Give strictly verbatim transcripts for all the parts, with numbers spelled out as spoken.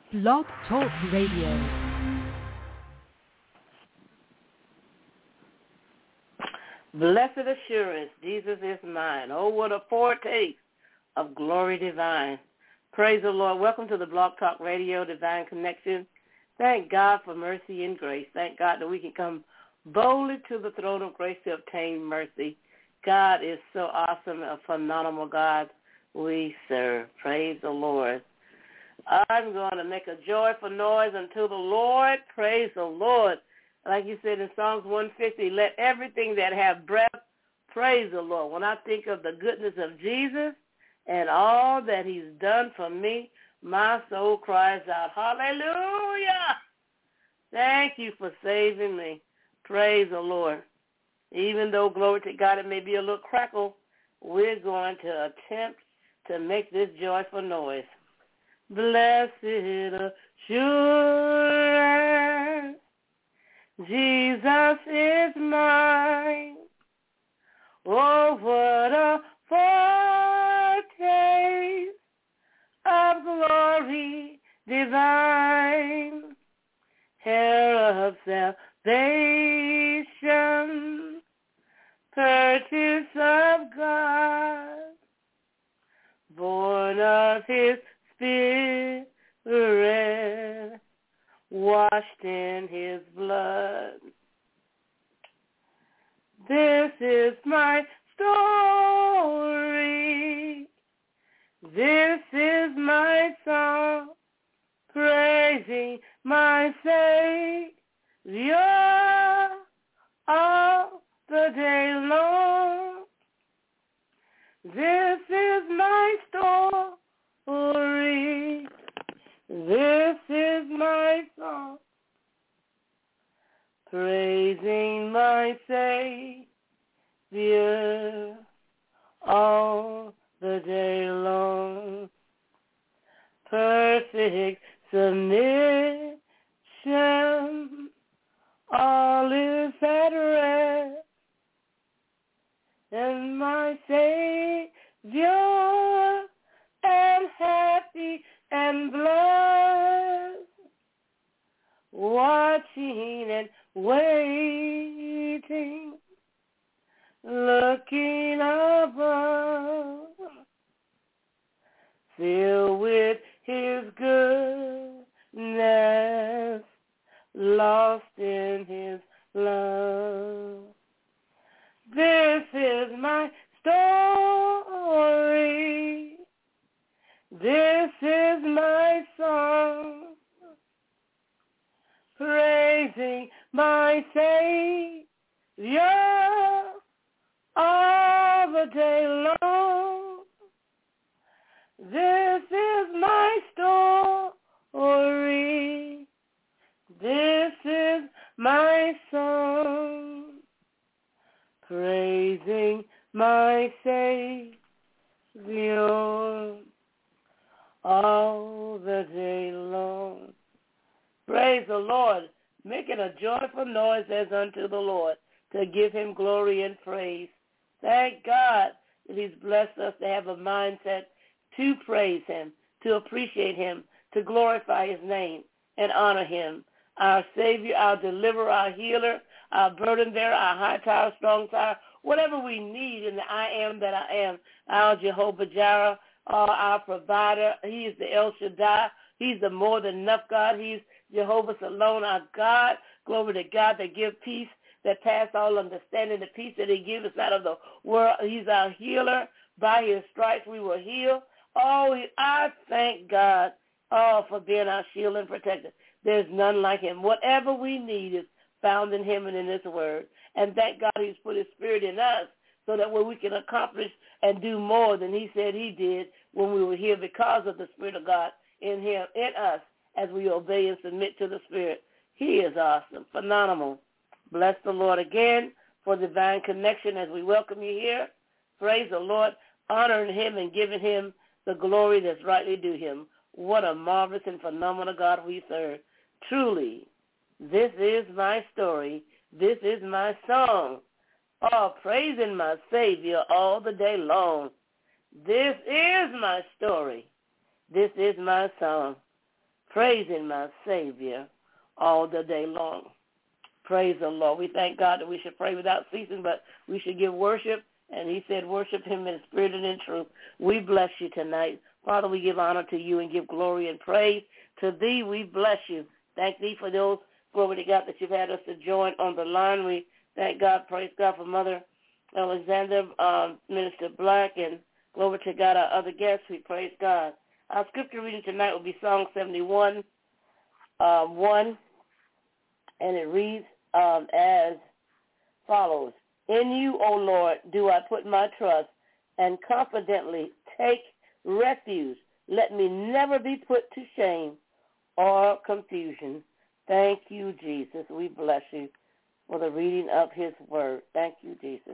Blog Talk Radio. Blessed assurance, Jesus is mine. Oh, what a foretaste of glory divine. Praise the Lord. Welcome to the Blog Talk Radio Divine Connection. Thank God for mercy and grace. Thank God that we can come boldly to the throne of grace to obtain mercy. God is so awesome, a phenomenal God we serve. Praise the Lord. I'm going to make a joyful noise unto the Lord. Praise the Lord. Like you said in Psalms one fifty, let everything that have breath praise the Lord. When I think of the goodness of Jesus and all that he's done for me, my soul cries out, hallelujah. Thank you for saving me. Praise the Lord. Even though, glory to God, it may be a little crackle, we're going to attempt to make this joyful noise. Blessed assurance, Jesus is mine. Oh, what a foretaste of glory divine, heir of salvation, purchase of God, born of his Spirit, washed in his blood. This is my story. This is my song, praising my Savior all the day long. This is my story. This is my song, praising my Savior all the day long. Perfect submission, all is at rest, and my Savior am happy and blessed, watching and waiting, looking above, filled with his goodness, lost in his love. This is my story. This is my song, praising my Savior all the day long. This is my story. This is my song, praising my Savior all the day long. Praise the Lord, making a joyful noise as unto the Lord, to give him glory and praise. Thank God that he's blessed us to have a mindset to praise him, to appreciate him, to glorify his name and honor him. Our Savior, our deliverer, our healer, our burden bearer, our high tower, strong tower, whatever we need in the I am that I am, our Jehovah Jireh, Uh, our provider. He is the El Shaddai. He's the more than enough God. He's Jehovah Salon, our God. Glory to God that gives peace that pass all understanding, the peace that he gives us out of the world. He's our healer. By his stripes we were healed. Oh, I thank God oh, for being our shield and protector. There's none like him. Whatever we need is found in him and in his word. And thank God he's put his spirit in us, so that way we can accomplish and do more than he said he did when we were here, because of the Spirit of God in him, in us, as we obey and submit to the Spirit. He is awesome, phenomenal. Bless the Lord again for divine connection as we welcome you here. Praise the Lord, honoring him and giving him the glory that's rightly due him. What a marvelous and phenomenal God we serve. Truly, this is my story. This is my song. Oh, praising my Savior all the day long. This is my story. This is my song. praising my Savior all the day long. Praise the Lord. We thank God that we should pray without ceasing, but we should give worship, and he said worship him in spirit and in truth. We bless you tonight. Father, we give honor to you and give glory and praise to thee. We bless you. Thank thee for those, glory to God, that you've had us to join on the line. We thank God, praise God for Mother Alexander, um, Minister Black, and glory to God, our other guests. We praise God. Our scripture reading tonight will be Psalm seventy-one, uh, one, and it reads um, as follows. In you, O Lord, do I put my trust, and confidently take refuge. Let me never be put to shame or confusion. Thank you, Jesus. We bless you for the reading of his word. Thank you, Jesus.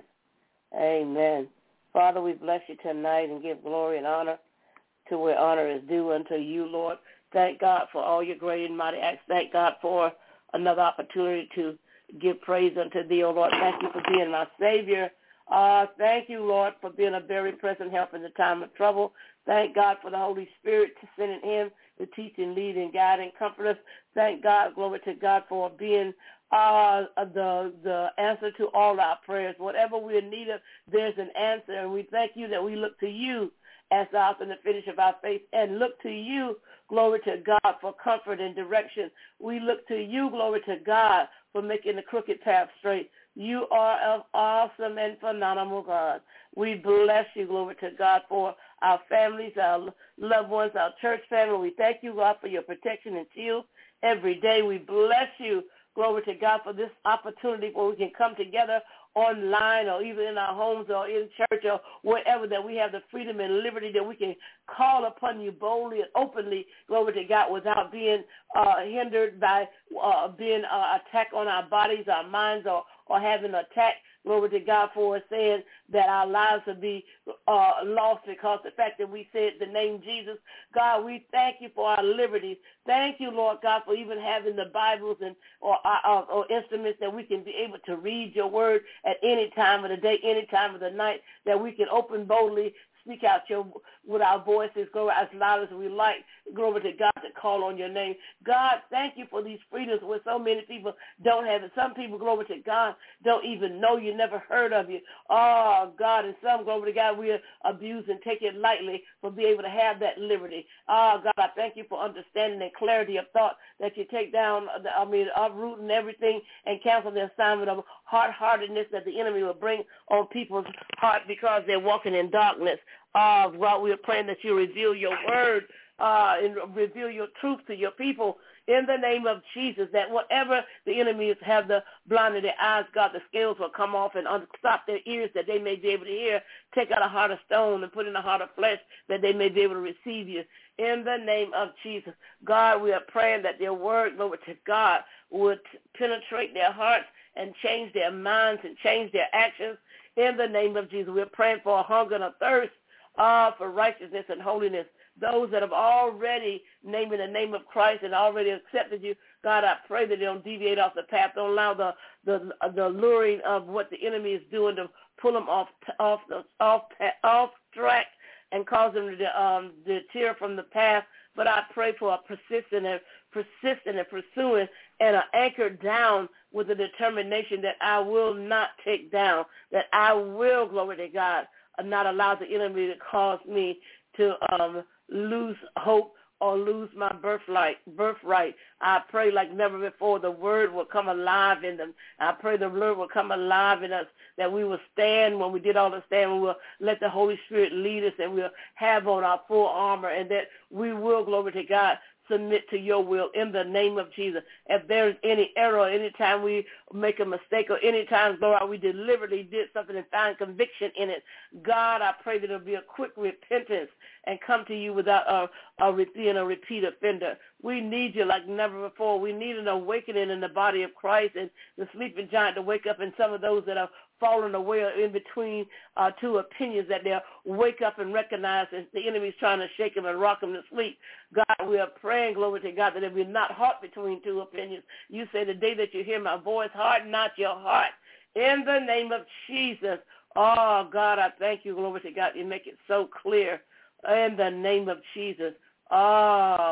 Amen. Father, we bless you tonight and give glory and honor to where honor is due unto you, Lord. Thank God for all your great and mighty acts. Thank God for another opportunity to give praise unto thee, O Lord. Thank you for being my Savior. Uh, thank you, Lord, for being a very present help in the time of trouble. Thank God for the Holy Spirit to send in him to teach and lead and guide and comfort us. Thank God, glory to God, for being uh, the the answer to all our prayers. Whatever we're in need of, there's an answer. And we thank you that we look to you as the author and the finish of our faith, and look to you, glory to God, for comfort and direction. We look to you, glory to God, for making the crooked path straight. You are an awesome and phenomenal God. We bless you, glory to God, for our families, our loved ones, our church family. We thank you, God, for your protection and shield every day. We bless you, glory to God, for this opportunity where we can come together online or even in our homes or in church or wherever, that we have the freedom and liberty that we can call upon you boldly and openly, glory to God, without being uh, hindered by uh, being uh, attack on our bodies, our minds, or, or having an attack, glory to God, for us saying that our lives will be uh, lost because the fact that we said the name Jesus. God, we thank you for our liberties. Thank you, Lord God, for even having the Bibles and or, or, or instruments that we can be able to read your word at any time of the day, any time of the night, that we can open boldly, speak out your with our voices, go as loud as we like, glory to God, to call on your name. God, thank you for these freedoms where so many people don't have it. Some people, glory to God, don't even know you, never heard of you. Oh, God, and some, glory to God, we abuse and take it lightly for being able to have that liberty. Oh, God, I thank you for understanding and clarity of thought that you take down, I mean, uprooting everything and cancel the assignment of hard-heartedness that the enemy will bring on people's heart because they're walking in darkness. Uh, while we are praying that you reveal your word uh, and reveal your truth to your people in the name of Jesus, that whatever the enemies have the blind of their eyes, God, the scales will come off and unstop their ears that they may be able to hear. Take out a heart of stone and put in a heart of flesh that they may be able to receive you. In the name of Jesus, God, we are praying that their word, Lord, to God, would penetrate their hearts and change their minds and change their actions. In the name of Jesus, we're praying for a hunger and a thirst uh, for righteousness and holiness. Those that have already named the name of Christ and already accepted you, God, I pray that they don't deviate off the path. Don't allow the the, the luring of what the enemy is doing to pull them off off the off off track and cause them to um, deter from the path. But I pray for a persistent and persistent and pursuing and an anchored down with a determination that I will not take down, that I will, glory to God, not allow the enemy to cause me to um, lose hope or lose my birthright. Birthright. I pray like never before the word will come alive in them. I pray the word will come alive in us, that we will stand when we did all the stand. We will let the Holy Spirit lead us, and we'll have on our full armor, and that we will, glory to God, submit to your will in the name of Jesus. If there's any error, anytime we make a mistake, or anytime, Lord, we deliberately did something and find conviction in it, God, I pray that it'll be a quick repentance and come to you without a, a being a repeat offender. We need you like never before. We need an awakening in the body of Christ and the sleeping giant to wake up, and some of those that are fallen away or in between uh, two opinions, that they'll wake up and recognize that the enemy's trying to shake them and rock them to sleep. God, we are praying, glory to God, that it will not halt between two opinions. You say the day that you hear my voice, harden not your heart. In the name of Jesus. Oh, God, I thank you, glory to God. You make it so clear. In the name of Jesus. Oh, you've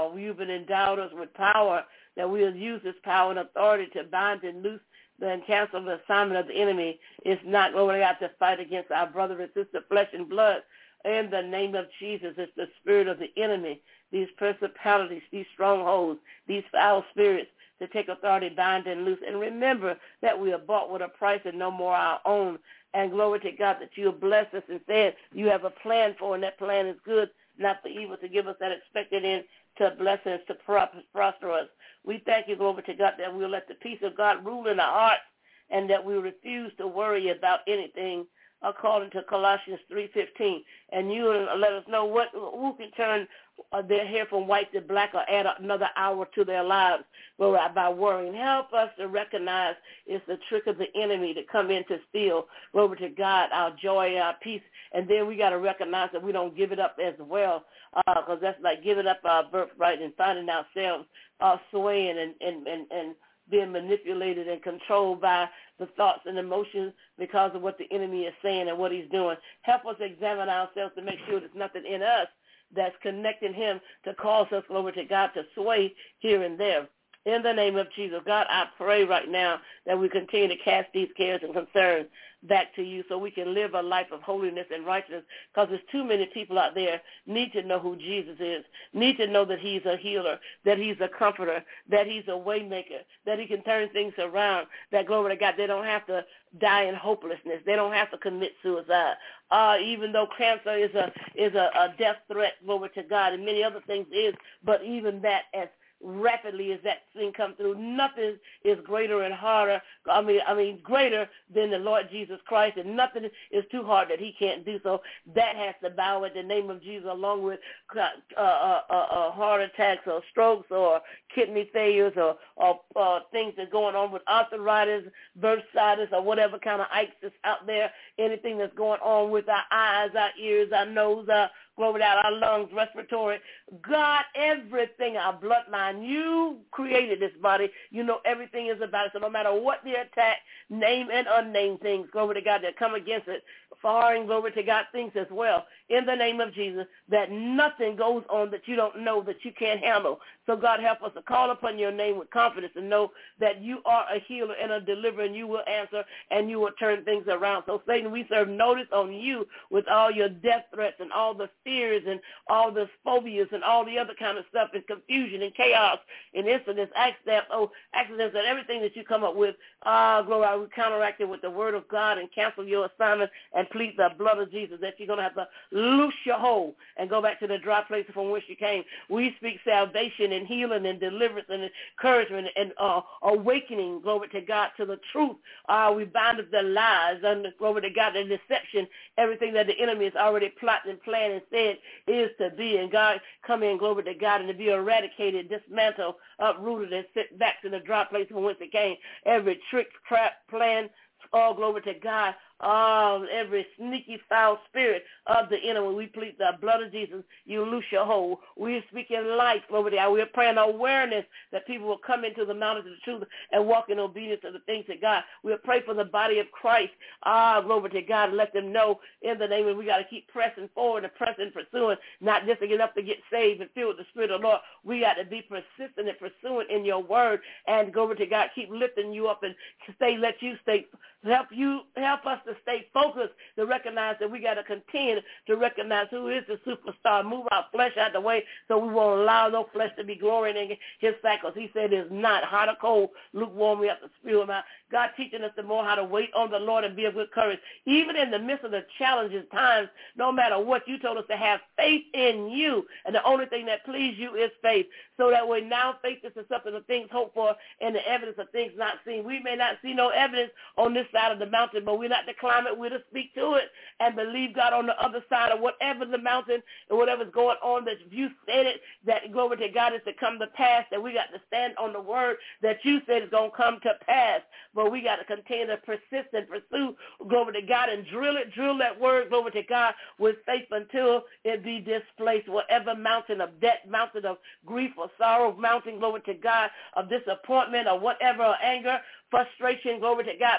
even endowed us with power, that we'll use this power and authority to bind and loose and cancel the assignment of the enemy. It's not going to have to fight against our brother and sister, flesh and blood. In the name of Jesus, it's the spirit of the enemy, these principalities, these strongholds, these foul spirits, to take authority, bind and loose. And remember that we are bought with a price and no more our own. And glory to God that you have blessed us and said you have a plan for, and that plan is good, not for evil, to give us that expected end, to bless us, to prosper us. We thank you, glory to God, that we'll let the peace of God rule in our hearts, and that we refuse to worry about anything, according to Colossians three fifteen. And you let us know what who can turn uh, their hair from white to black or add another hour to their lives by worrying. Help us to recognize it's the trick of the enemy to come in to steal, glory to God, our joy, our peace. And then we got to recognize that we don't give it up as well, because uh, that's like giving up our birthright and finding ourselves uh, swaying and, and, and, and being manipulated and controlled by the thoughts and emotions because of what the enemy is saying and what he's doing. Help us examine ourselves to make sure there's nothing in us that's connecting him to cause us, glory to God, to sway here and there. In the name of Jesus, God, I pray right now that we continue to cast these cares and concerns back to you so we can live a life of holiness and righteousness, because there's too many people out there need to know who Jesus is, need to know that he's a healer, that he's a comforter, that he's a way maker, that he can turn things around, that, glory to God, they don't have to die in hopelessness. They don't have to commit suicide. Uh, even though cancer is a is a, a death threat, glory to God, and many other things is, but even that, as rapidly as that thing comes through, nothing is greater and harder, I mean, I mean, greater than the Lord Jesus Christ, and nothing is too hard that he can't do. So that has to bow at the name of Jesus, along with uh, uh, uh, uh, heart attacks or strokes or kidney failures or, or uh, things that are going on with arthritis, bursitis, or whatever kind of itis that's out there, anything that's going on with our eyes, our ears, our nose, our glory to God, our lungs, respiratory. God, everything, our bloodline, you created this body. You know everything is about it. So no matter what the attack, name and unnamed things, glory to God, that come against it, foreign, glory to God, things as well, in the name of Jesus, that nothing goes on that you don't know, that you can't handle. So God, help us to call upon your name with confidence and know that you are a healer and a deliverer, and you will answer and you will turn things around. So Satan, we serve notice on you with all your death threats and all the fears and all the phobias and all the other kind of stuff, and confusion and chaos and incidents, accidents, oh, accidents and everything that you come up with. Ah, uh, glory, we counteract it with the word of God and cancel your assignment and plead the blood of Jesus, that you're going to have to loose your hold and go back to the dry place from which you came. We speak salvation and healing and deliverance and encouragement and uh, awakening, glory to God, to the truth. Uh, we bind up the lies and, glory to God, the deception, everything that the enemy has already plotted and planned and said is to be. And God, come in, glory to God, and to be eradicated, dismantled, uprooted, and sent back to the dry place from whence it came. Every trick, trap, plan, all glory to God, um, every sneaky, foul spirit of the enemy, we plead the blood of Jesus. You loose your hold. We're speaking life over there. We're praying awareness that people will come into the mountains of the truth and walk in obedience to the things of God. We'll pray for the body of Christ. Ah, glory to God, and let them know in the name of, we got to keep pressing forward and pressing, pursuing, not just enough to get saved and filled with the Spirit of the Lord. We got to be persistent and pursuing in your word, and glory to God, keep lifting you up and stay, let you stay, help you, help us to stay focused, to recognize that we got to continue to recognize who is the superstar, move our flesh out the way so we won't allow no flesh to be glorying in his cycles. He said it's not hot or cold, lukewarm, we have to spew him out. God teaching us the more how to wait on the Lord and be of good courage. Even in the midst of the challenges, times, no matter what, you told us to have faith in you, and the only thing that pleases you is faith. So that way now faith is the substance of things hoped for and the evidence of things not seen. We may not see no evidence on this side of the mountain, but we're not to climb it, we're to speak to it and believe God on the other side of whatever the mountain and whatever's going on, that if you said it, that glory to God is to come to pass, that we got to stand on the word that you said is going to come to pass. But we got to continue to persist and pursue, glory to God, and drill it, drill that word, glory to God, with faith until it be displaced. Whatever mountain of debt, mountain of grief or sorrow, mountain, glory to God, of disappointment or whatever, or anger, frustration, glory to God, prejudice,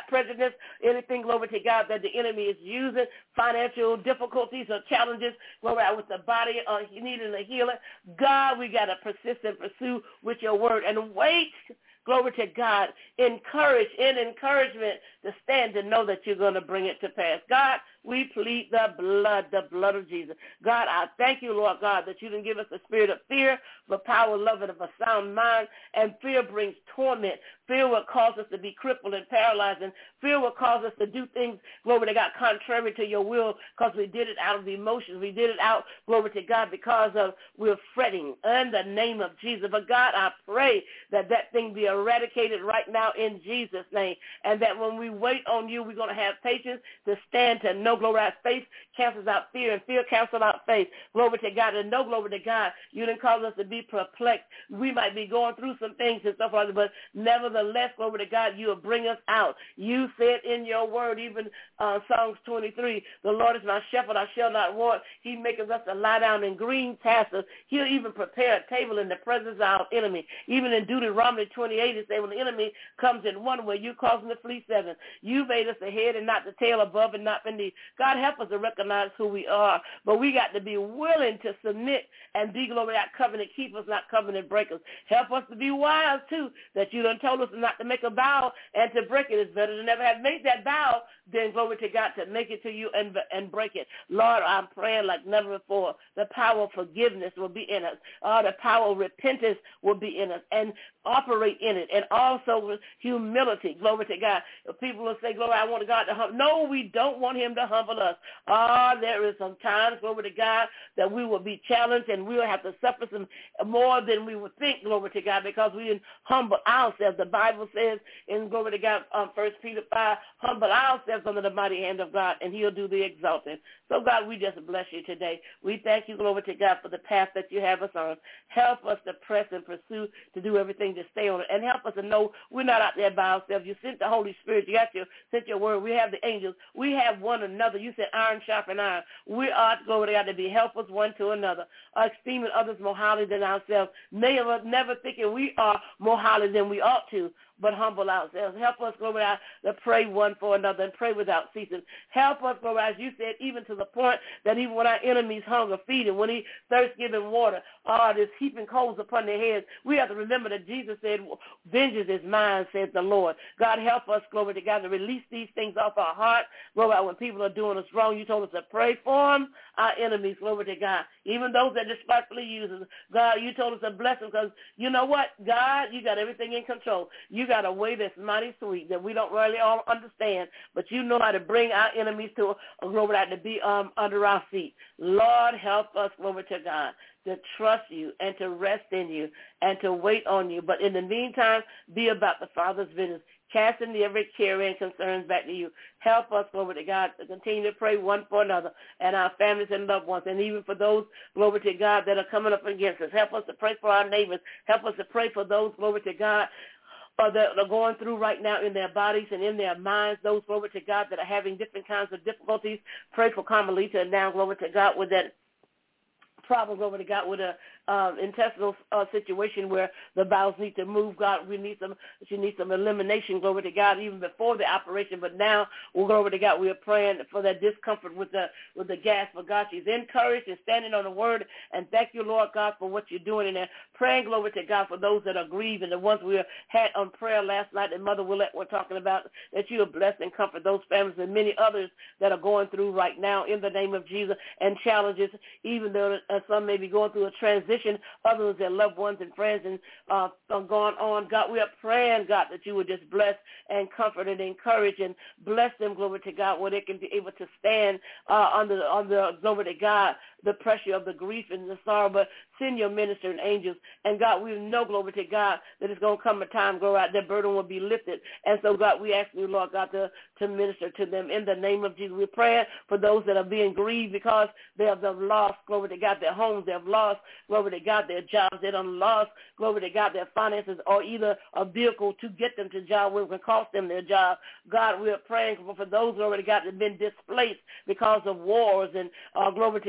sickness, anything, glory to God, that the enemy is using, financial difficulties or challenges, glory with the body uh, needing a healer. God, we got to persist and pursue with your word and wait. Glory to God. Encourage, in encouragement, to stand and know that you're going to bring it to pass. God, we plead the blood, the blood of Jesus. God, I thank you, Lord God, that you didn't give us a spirit of fear, but power, love, and of a sound mind. And fear brings torment. Fear will cause us to be crippled and paralyzed. And fear will cause us to do things, glory to God, contrary to your will, because we did it out of emotions. We did it out, glory to God, because of we're fretting in the name of Jesus. But God, I pray that that thing be eradicated right now in Jesus' name, and that when we wait on you, we're going to have patience to stand to know, glory to God, faith cancels out fear, and fear cancels out faith. Glory to God, and know, glory to God, you didn't cause us to be perplexed. We might be going through some things and stuff like that, but nevertheless, glory to God, you will bring us out. You said in your word, even uh, Psalms twenty-three, the Lord is my shepherd, I shall not want. He maketh us to lie down in green pastures. He'll even prepare a table in the presence of our enemy. Even in Deuteronomy twenty-eight, it says, when the enemy comes in one way, you cause him to flee seven. You made us the head and not the tail, above and not beneath. God, help us to recognize who we are, but we got to be willing to submit and be, glory to God, covenant keepers, not covenant breakers. Help us to be wise, too, that you done told us not to make a vow and to break it. It's better to never have made that vow than, glory to God, to make it to you and, and break it. Lord, I'm praying like never before. The power of forgiveness will be in us. Uh, the power of repentance will be in us, and operate in it, and also with humility. Glory to God. People will say, glory, I want God to humble. No, we don't want him to humble us. Ah, uh, there is some times, glory to God, that we will be challenged and we will have to suffer some more than we would think, glory to God, because we didn't humble ourselves. The Bible says in, glory to God, um, First Peter five, humble ourselves under the mighty hand of God, and he'll do the exalting. So, God, we just bless you today. We thank you, glory to God, for the path that you have us on. Help us to press and pursue, to do everything to stay on it, and help us to know we're not out there by ourselves. You sent the Holy Spirit. You got your, sent your word. We have the angels. We have one another. You said iron sharpen iron. We are, glory to God, to be helpers one to another, esteeming others more highly than ourselves, never, never thinking we are more highly than we ought to, but humble ourselves. Help us, glory to God, to pray one for another and pray without ceasing. Help us, glory, as you said, even to the point that even when our enemies hunger, feed them. When he thirst, give them water. Oh, this heaping coals upon their heads. We have to remember that Jesus said, vengeance is mine, says the Lord. God, help us, glory to God, to release these things off our heart. Glory, when people are doing us wrong, you told us to pray for them, our enemies, glory to God. Even those that despitefully use us. God, you told us to bless them because you know what? God, you got everything in control. You got a way that's mighty sweet that we don't really all understand, but you know how to bring our enemies to, uh, glory to be um, under our feet. Lord, help us, glory to God, to trust you and to rest in you and to wait on you. But in the meantime, be about the Father's business, casting every care and concerns back to you. Help us, glory to God, to continue to pray one for another and our families and loved ones, and even for those, glory to God, that are coming up against us. Help us to pray for our neighbors. Help us to pray for those, glory to God, Uh, that are going through right now in their bodies and in their minds, those, glory to God, that are having different kinds of difficulties. Pray for Carmelita and now, glory to God, with that problem, glory to God, with a um, intestinal uh, situation where the bowels need to move. God, we need some, she needs some elimination, glory to God, even before the operation. But now, well, glory to God, we are praying for that discomfort with the with the gas. But God, she's encouraged and standing on the word. And thank you, Lord God, for what you're doing in there. Praying, glory to God, for those that are grieving, the ones we had on prayer last night, and Mother Willette were talking about, that you are blessed and comfort those families and many others that are going through right now in the name of Jesus, and challenges, even though uh, some may be going through a transition, others, their loved ones and friends, and uh, are going on. God, we are praying, God, that you would just bless and comfort and encourage and bless them, glory to God, where they can be able to stand uh, under, under, glory to God, the pressure of the grief and the sorrow. But send your ministering angels. And, God, we know, glory to God, that it's going to come a time, glory, out, their burden will be lifted. And so, God, we ask you, Lord God, to, to minister to them in the name of Jesus. We're praying for those that are being grieved because they have lost, glory to God, their homes. They have lost, glory to God, their jobs. They have lost, glory to God, their finances, or either a vehicle to get them to job where it can cost them their job. God, we're praying for, for those, glory to God, that have been displaced because of wars and, uh, glory to God, and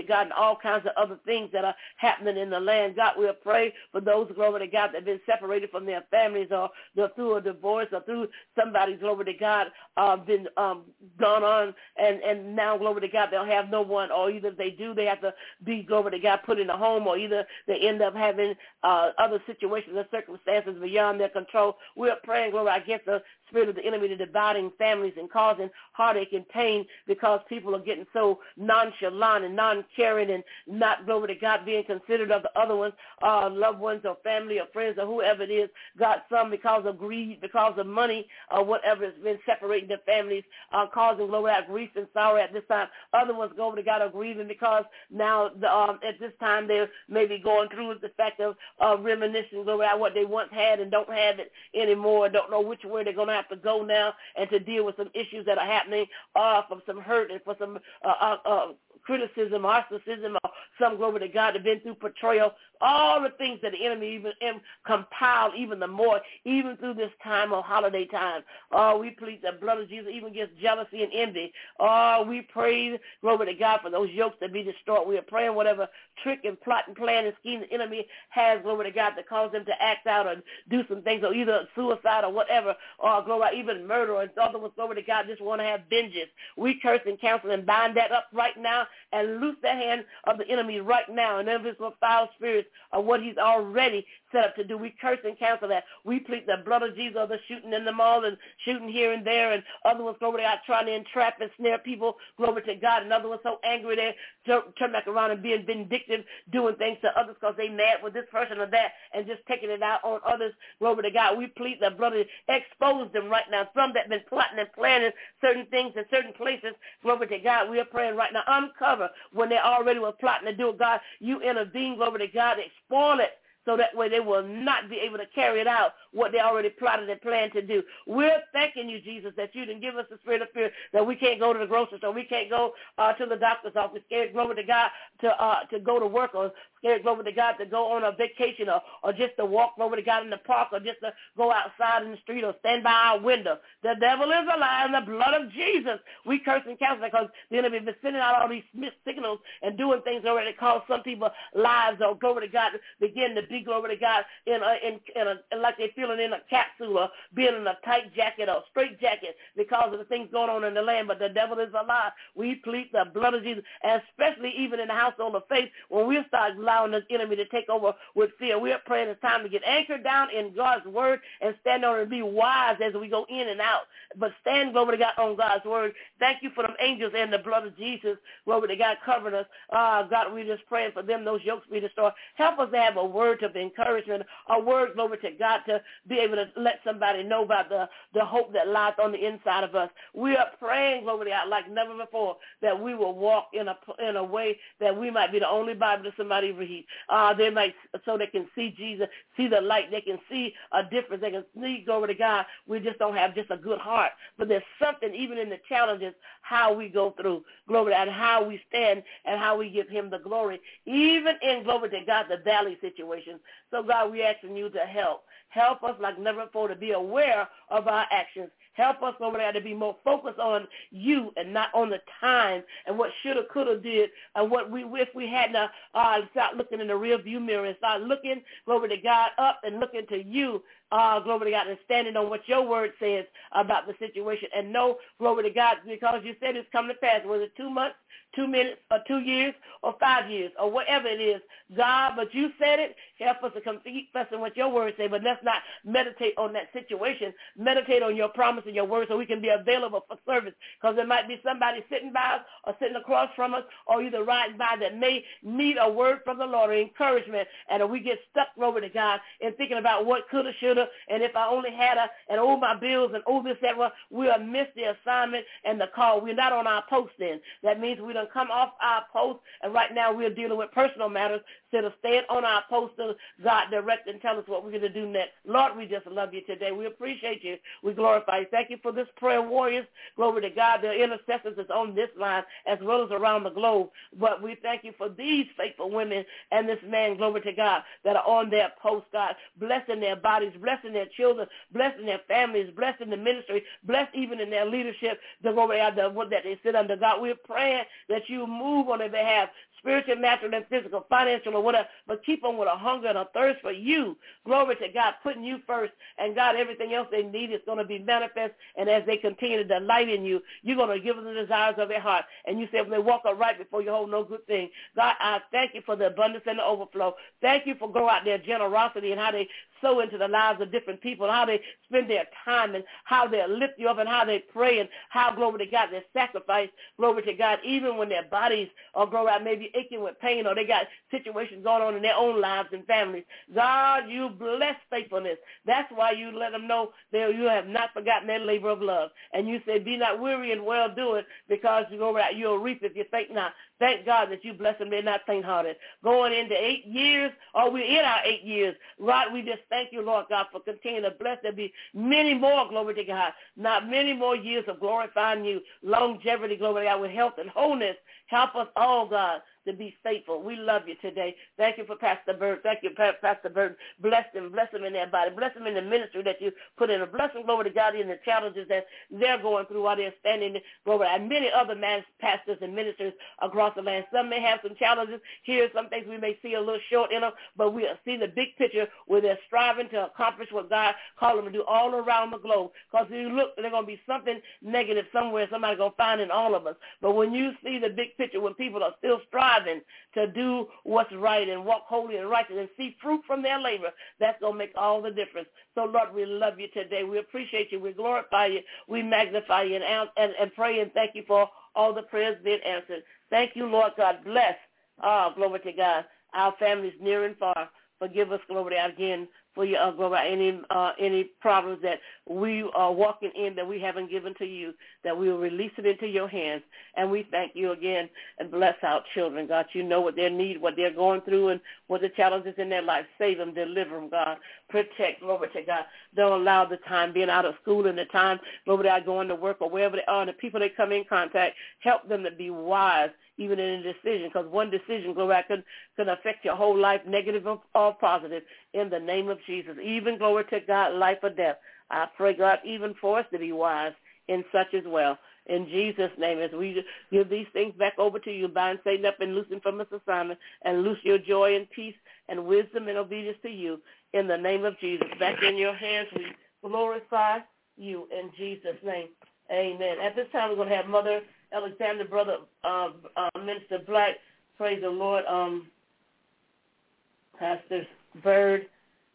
all kinds of other things that are happening in the land. God, we'll pray for those, glory to God, that have been separated from their families or they're through a divorce or through somebody's, glory to God, uh, been um, gone on, and, and now, glory to God, they'll have no one, or either they do, they have to be, glory to God, put in a home, or either they end up having uh, other situations or circumstances beyond their control. We're praying, glory, against the spirit of the enemy to dividing families and causing heartache and pain because people are getting so nonchalant and non-caring and not, glory to God, being considered of the other ones, uh, loved ones or family or friends or whoever it is. God, some because of greed, because of money or whatever has been separating their families, uh, causing, glory to God, grief and sorrow at this time. Other ones, glory to God, are grieving because now the, um, at this time they're maybe going through the fact of uh, reminiscing, glory to God, what they once had and don't have it anymore, don't know which way they're going to have to go now and to deal with some issues that are happening, uh, from some hurt and for some uh, uh, uh, criticism, ostracism, or some, glory to God, have been through betrayal, all the things that the enemy even um, compiled even the more, even through this time of holiday time. Oh, we plead the blood of Jesus even against jealousy and envy. Oh, we pray, glory to God, for those yokes to be destroyed. We are praying whatever trick and plot and plan and scheme the enemy has, glory to God, to cause them to act out or do some things, or either suicide or whatever, or glory, even murder, and other ones, glory to God, just want to have vengeance. We curse and cancel and bind that up right now and loose the hand of the enemy right now, and every foul spirits of what he's already set up to do. We curse and cancel that. We plead the blood of Jesus of the shooting in the mall and shooting here and there, and other ones, glory to God, trying to entrap and snare people, glory to God, and other ones so angry they turn back around and being vindictive, doing things to others because they mad with this person or that and just taking it out on others, glory to God. We plead the blood of, expose them right now. Some that have been plotting and planning certain things in certain places, glory to God. We are praying right now, uncover when they already were plotting to do it. God, you intervene, glory to God, spoil it, so that way they will not be able to carry it out, what they already plotted and planned to do. We're thanking you, Jesus, that you didn't give us the spirit of fear, that we can't go to the grocery store, we can't go uh, to the doctor's office, scared, glory to God, to uh, to go to work, or scared, glory to God, to go on a vacation, or, or just to walk, glory to God, in the park, or just to go outside in the street, or stand by our window. The devil is a lie, in the blood of Jesus. We curse and cancel because the enemy has been sending out all these mixed signals and doing things already that cause some people's lives, or glory to God, begin to be, glory to God, in a, in, in a, like they're feeling in a capsule, or being in a tight jacket or straight jacket because of the things going on in the land. But the devil is a lie. We plead the blood of Jesus, and especially even in the household of faith, when we start allowing the enemy to take over with fear, we're praying it's time to get anchored down in God's word and stand on and be wise as we go in and out. But stand, glory to God, on God's word. Thank you for them angels and the blood of Jesus, glory to God, covering us. Uh, God, we're just praying for them, those yokes be destroyed. Help us to have a word of encouragement, a word, glory to God, to be able to let somebody know about the, the hope that lies on the inside of us. We are praying, glory to God, like never before, that we will walk in a in a way that we might be the only Bible that somebody reads. Uh, they might, so they can see Jesus, see the light. They can see a difference. They can see, glory to God, we just don't have just a good heart. But there's something even in the challenges, how we go through, glory to God, and how we stand and how we give him the glory, even in, glory to God, the valley situations. So, God, we're asking you to help. Help us like never before to be aware of our actions. Help us, Lord, to be more focused on you and not on the time and what shoulda, coulda did, and what we, if we hadn't uh, start looking in the rear view mirror and start looking, glory to God, up and looking to you, uh, glory to God, and standing on what your word says about the situation. And know, glory to God, because you said it's come to pass. Was it two months, two minutes, or two years, or five years, or whatever it is, God, but you said it. Help us to confess in what your word say, but let's not meditate on that situation. Meditate on your promise and your word so we can be available for service, because there might be somebody sitting by us or sitting across from us or either riding by that may need a word from the Lord or encouragement, and we get stuck, glory to God, in thinking about what coulda, shoulda, and if I only had a, and owe my bills and owe this, that, well, we'll miss the assignment and the call. We're not on our post then. That means we don't come off our post, and right now we're dealing with personal matters instead of staying on our post, God, direct and tell us what we're going to do next. Lord, we just love you today. We appreciate you. We glorify you. Thank you for this prayer warriors. Glory to God, the intercessors that's on this line as well as around the globe. But we thank you for these faithful women and this man, glory to God, that are on their post, God, blessing their bodies, blessing their children, blessing their families, blessing the ministry, bless even in their leadership, the glory of the one that they sit under. God, we're praying that you move on their behalf, spiritual, natural, and physical, financial, or whatever, but keep them with a hunger and a thirst for you. Glory to God, putting you first, and God, everything else they need is going to be manifest, and as they continue to delight in you, you're going to give them the desires of their heart, and you say, when they walk upright before you, hold no good thing. God, I thank you for the abundance and the overflow. Thank you for go out their generosity and how they sow into the lives of different people, how they spend their time, and how they lift you up, and how they pray, and how, glory to God, they sacrifice, glory to God, even when their bodies are, glory out, maybe aching with pain, or they got situations going on in their own lives and families. God, you bless faithfulness. That's why you let them know that you have not forgotten their labor of love. And you say, be not weary in well-doing, because you go out, you'll reap if you think not. Thank God that you bless them. They're not faint-hearted. Going into eight years, or we're in our eight years. God, we just thank you, Lord God, for continuing to bless. There be many more, glory to God, not many more years of glorifying you, longevity, glory to God, with health and wholeness. Help us all, God, to be faithful. We love you today. Thank you for Pastor Bird. Thank you, Pastor Bird. Bless them. Bless them in their body. Bless them in the ministry that you put in. A blessing, glory to God, in the challenges that they're going through while they're standing, glory, and many other man, pastors and ministers across the land. Some may have some challenges here. Some things we may see a little short in them, but we see the big picture where they're striving to accomplish what God called them to do all around the globe. Because if you look, there's going to be something negative somewhere somebody's going to find in all of us. But when you see the big picture, when people are still striving to do what's right and walk holy and righteous and see fruit from their labor, that's going to make all the difference. So, Lord, we love you today. We appreciate you. We glorify you. We magnify you and, and, and pray and thank you for all the prayers being answered. Thank you, Lord God. Bless, ah, glory to God, our families near and far. Forgive us, glory to God, again, for your, uh, glory, any uh, any problems that we are walking in that we haven't given to you, that we will release it into your hands. And we thank you again and bless our children, God. You know what their need, what they're going through, and what the challenges in their life. Save them, deliver them, God. Protect, glory to God. Don't allow the time being out of school and the time, glory to God, going to work or wherever they are, and the people they come in contact, help them to be wise, even in a decision, because one decision, glory, can, can affect your whole life, negative or positive, in the name of Jesus. Even, glory to God, life or death. I pray, God, even for us to be wise in such as well. In Jesus' name, as we give these things back over to you, bind Satan up and loose him from his assignment, and loose your joy and peace and wisdom and obedience to you. In the name of Jesus, back in your hands, we glorify you in Jesus' name. Amen. At this time, we're going to have Mother Alexander, Brother uh, uh, Minister Black, praise the Lord, um, Pastor Bird,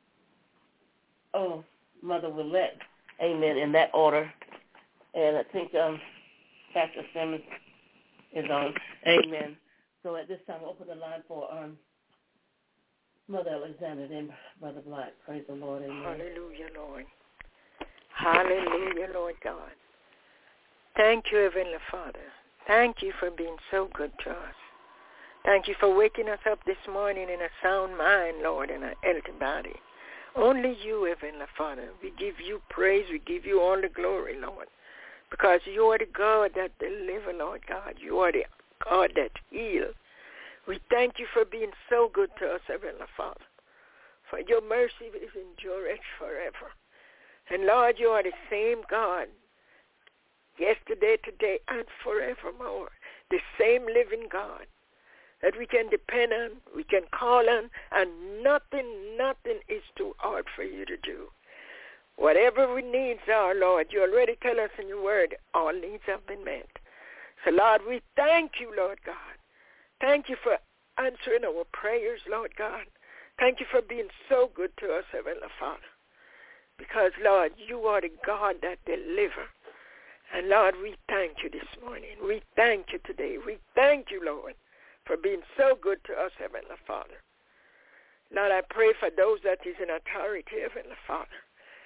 oh, Mother Willette, amen, in that order. And I think um, Pastor Simmons is on, amen. So at this time, I'll open the line for um, Mother Alexander, then Brother Black, praise the Lord, amen. Hallelujah, Lord. Hallelujah, Lord God. Thank you, Heavenly Father. Thank you for being so good to us. Thank you for waking us up this morning in a sound mind, Lord, and a healthy body. Only you, Heavenly Father. We give you praise. We give you all the glory, Lord, because you are the God that delivers, Lord God. You are the God that heals. We thank you for being so good to us, Heavenly Father, for your mercy is endureth forever. And, Lord, you are the same God yesterday, today, and forevermore, the same living God that we can depend on, we can call on, and nothing, nothing is too hard for you to do. Whatever our needs are, Lord, you already tell us in your word, all needs have been met. So, Lord, we thank you, Lord God. Thank you for answering our prayers, Lord God. Thank you for being so good to us, Heavenly Father, because, Lord, you are the God that delivers. And, Lord, we thank you this morning. We thank you today. We thank you, Lord, for being so good to us, Heavenly Father. Lord, I pray for those that is in authority, Heavenly Father.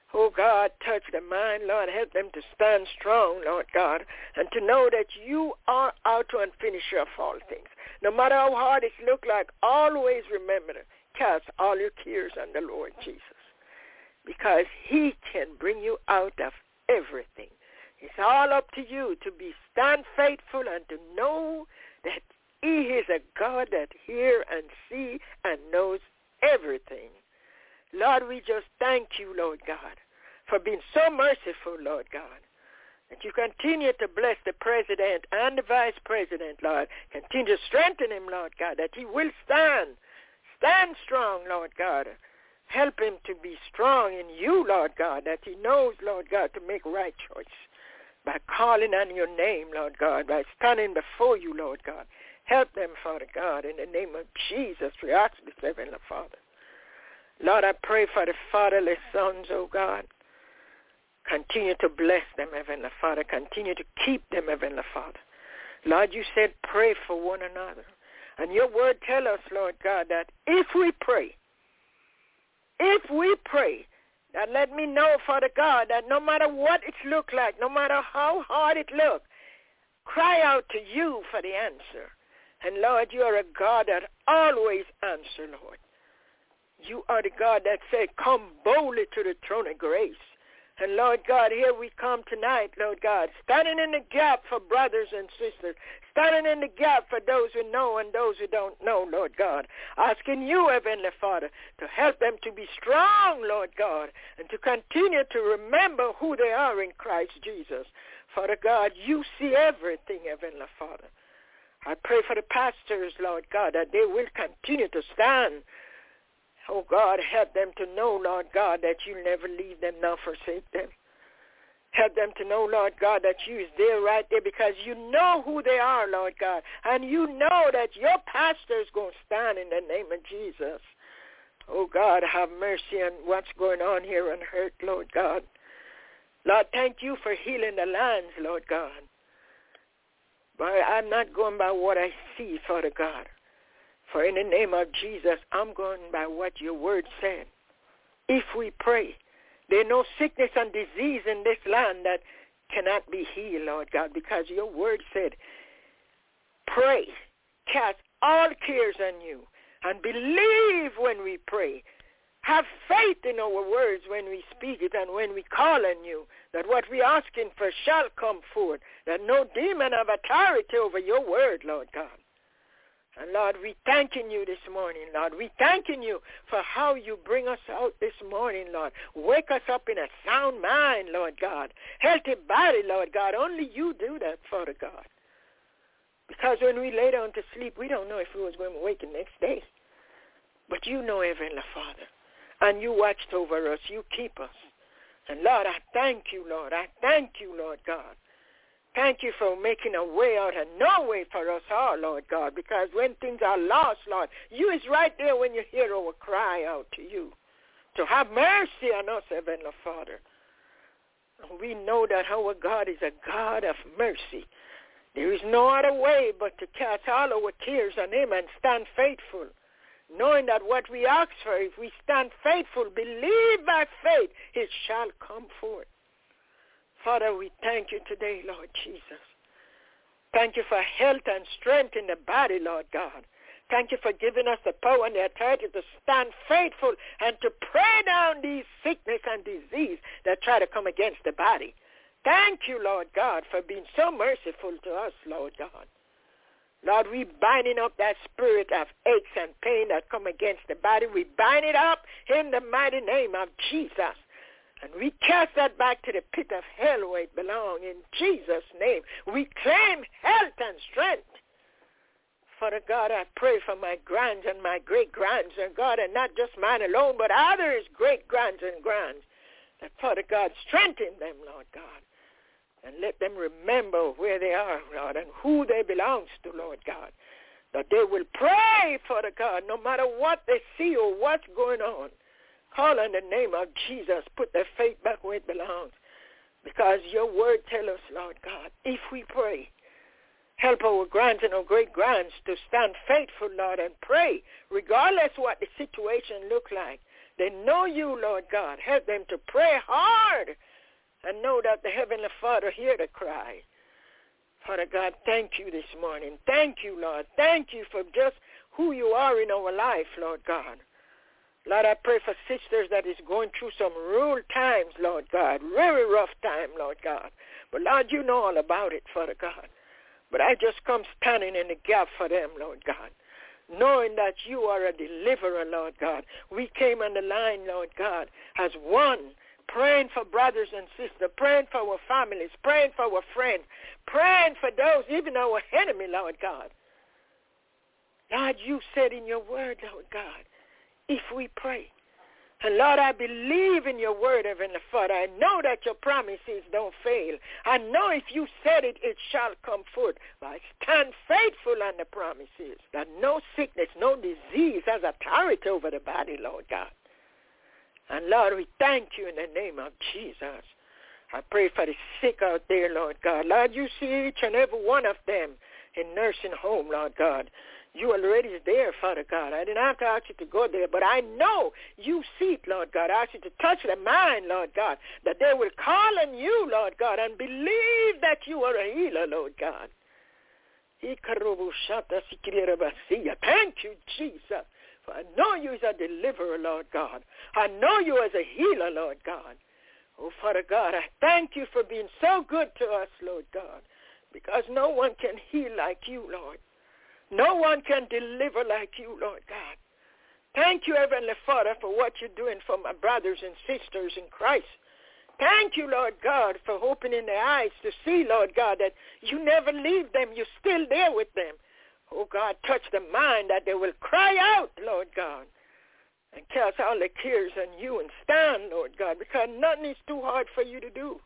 Oh, God, touch the mind, Lord. Help them to stand strong, Lord God, and to know that you are author and finisher of all things. No matter how hard it looks like, always remember to cast all your cares on the Lord Jesus, because he can bring you out of everything. It's all up to you to be stand faithful and to know that he is a God that hears and sees and knows everything. Lord, we just thank you, Lord God, for being so merciful, Lord God, that you continue to bless the president and the vice president, Lord. Continue to strengthen him, Lord God, that he will stand, stand strong, Lord God. Help him to be strong in you, Lord God, that he knows, Lord God, to make right choice by calling on your name, Lord God, by standing before you, Lord God. Help them, Father God, in the name of Jesus. We ask this, Heavenly Father. Lord, I pray for the fatherless sons, oh God. Continue to bless them, Heavenly Father. Continue to keep them, Heavenly Father. Lord, you said pray for one another. And your word tell us, Lord God, that if we pray, if we pray, that let me know, Father God, that no matter what it look like, no matter how hard it look, cry out to you for the answer. And Lord, you are a God that always answer, Lord. You are the God that said, come boldly to the throne of grace. And Lord God, here we come tonight, Lord God, standing in the gap for brothers and sisters, standing in the gap for those who know and those who don't know, Lord God, asking you, Heavenly Father, to help them to be strong, Lord God, and to continue to remember who they are in Christ Jesus. Father God, you see everything, Heavenly Father. I pray for the pastors, Lord God, that they will continue to stand. Oh, God, help them to know, Lord God, that you never leave them nor forsake them. Help them to know, Lord God, that you is there right there because you know who they are, Lord God. And you know that your pastor is going to stand in the name of Jesus. Oh, God, have mercy on what's going on here on earth, Lord God. Lord, thank you for healing the lands, Lord God. But I'm not going by what I see, Father God. For in the name of Jesus, I'm going by what your word said. If we pray, there's no sickness and disease in this land that cannot be healed, Lord God, because your word said, pray, cast all cares on you, and believe when we pray. Have faith in our words when we speak it and when we call on you, that what we're asking for shall come forth, that no demon have authority over your word, Lord God. And Lord, we thanking you this morning, Lord. We thanking you for how you bring us out this morning, Lord. Wake us up in a sound mind, Lord God. Healthy body, Lord God. Only you do that, Father God. Because when we lay down to sleep, we don't know if we was going to wake the next day. But you know, Heavenly Father. And you watched over us. You keep us. And Lord, I thank you, Lord. I thank you, Lord God. Thank you for making a way out of no way for us all, Lord God, because when things are lost, Lord, you is right there when you hear our cry out to you. To have mercy on us, Heavenly Father. And we know that our God is a God of mercy. There is no other way but to cast all our cares on him and stand faithful, knowing that what we ask for, if we stand faithful, believe by faith, it shall come forth. Father, we thank you today, Lord Jesus. Thank you for health and strength in the body, Lord God. Thank you for giving us the power and the authority to stand faithful and to pray down these sickness and disease that try to come against the body. Thank you, Lord God, for being so merciful to us, Lord God. Lord, we binding up that spirit of aches and pain that come against the body. We bind it up in the mighty name of Jesus. And we cast that back to the pit of hell where it belongs. In Jesus' name, we claim health and strength. Father God, I pray for my grands and my great-grands, and God, and not just mine alone, but others' great-grands and grands. That, Father God, strengthen them, Lord God, and let them remember where they are, Lord, and who they belong to, Lord God. That they will pray, Father God, no matter what they see or what's going on. Call on the name of Jesus. Put their faith back where it belongs. Because your word tells us, Lord God, if we pray, help our grands and our great-grands to stand faithful, Lord, and pray, regardless what the situation look like, they know you, Lord God, help them to pray hard and know that the Heavenly Father hears the cry. Father God, thank you this morning. Thank you, Lord. Thank you for just who you are in our life, Lord God. Lord, I pray for sisters that is going through some real times, Lord God, very rough time, Lord God. But, Lord, you know all about it, Father God. But I just come standing in the gap for them, Lord God, knowing that you are a deliverer, Lord God. We came on the line, Lord God, as one, praying for brothers and sisters, praying for our families, praying for our friends, praying for those, even our enemy, Lord God. Lord, you said in your word, Lord God, if we pray. And Lord, I believe in your word, Heavenly Father. I know that your promises don't fail. I know if you said it, it shall come forth. But I stand faithful on the promises that no sickness, no disease has authority over the body, Lord God. And Lord, we thank you in the name of Jesus. I pray for the sick out there, Lord God. Lord, you see each and every one of them in nursing home, Lord God. You already is there, Father God. I didn't have to ask you to go there, but I know you see it, Lord God. I ask you to touch their mind, Lord God, that they will call on you, Lord God, and believe that you are a healer, Lord God. Thank you, Jesus. For I know you as a deliverer, Lord God. I know you as a healer, Lord God. Oh, Father God, I thank you for being so good to us, Lord God, because no one can heal like you, Lord. No one can deliver like you, Lord God. Thank you, Heavenly Father, for what you're doing for my brothers and sisters in Christ. Thank you, Lord God, for opening their eyes to see, Lord God, that you never leave them. You're still there with them. Oh, God, touch the mind that they will cry out, Lord God, and cast all the cares on you and stand, Lord God, because nothing is too hard for you to do.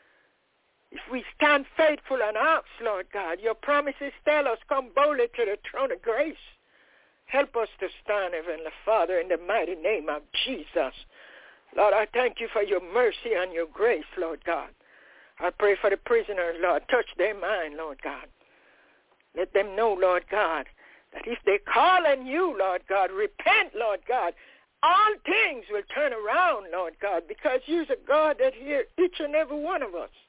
If we stand faithful and ask, Lord God, your promises tell us, come boldly to the throne of grace. Help us to stand, Heavenly Father, in the mighty name of Jesus. Lord, I thank you for your mercy and your grace, Lord God. I pray for the prisoners, Lord. Touch their mind, Lord God. Let them know, Lord God, that if they call on you, Lord God, repent, Lord God, all things will turn around, Lord God, because you're a God that hears each and every one of us.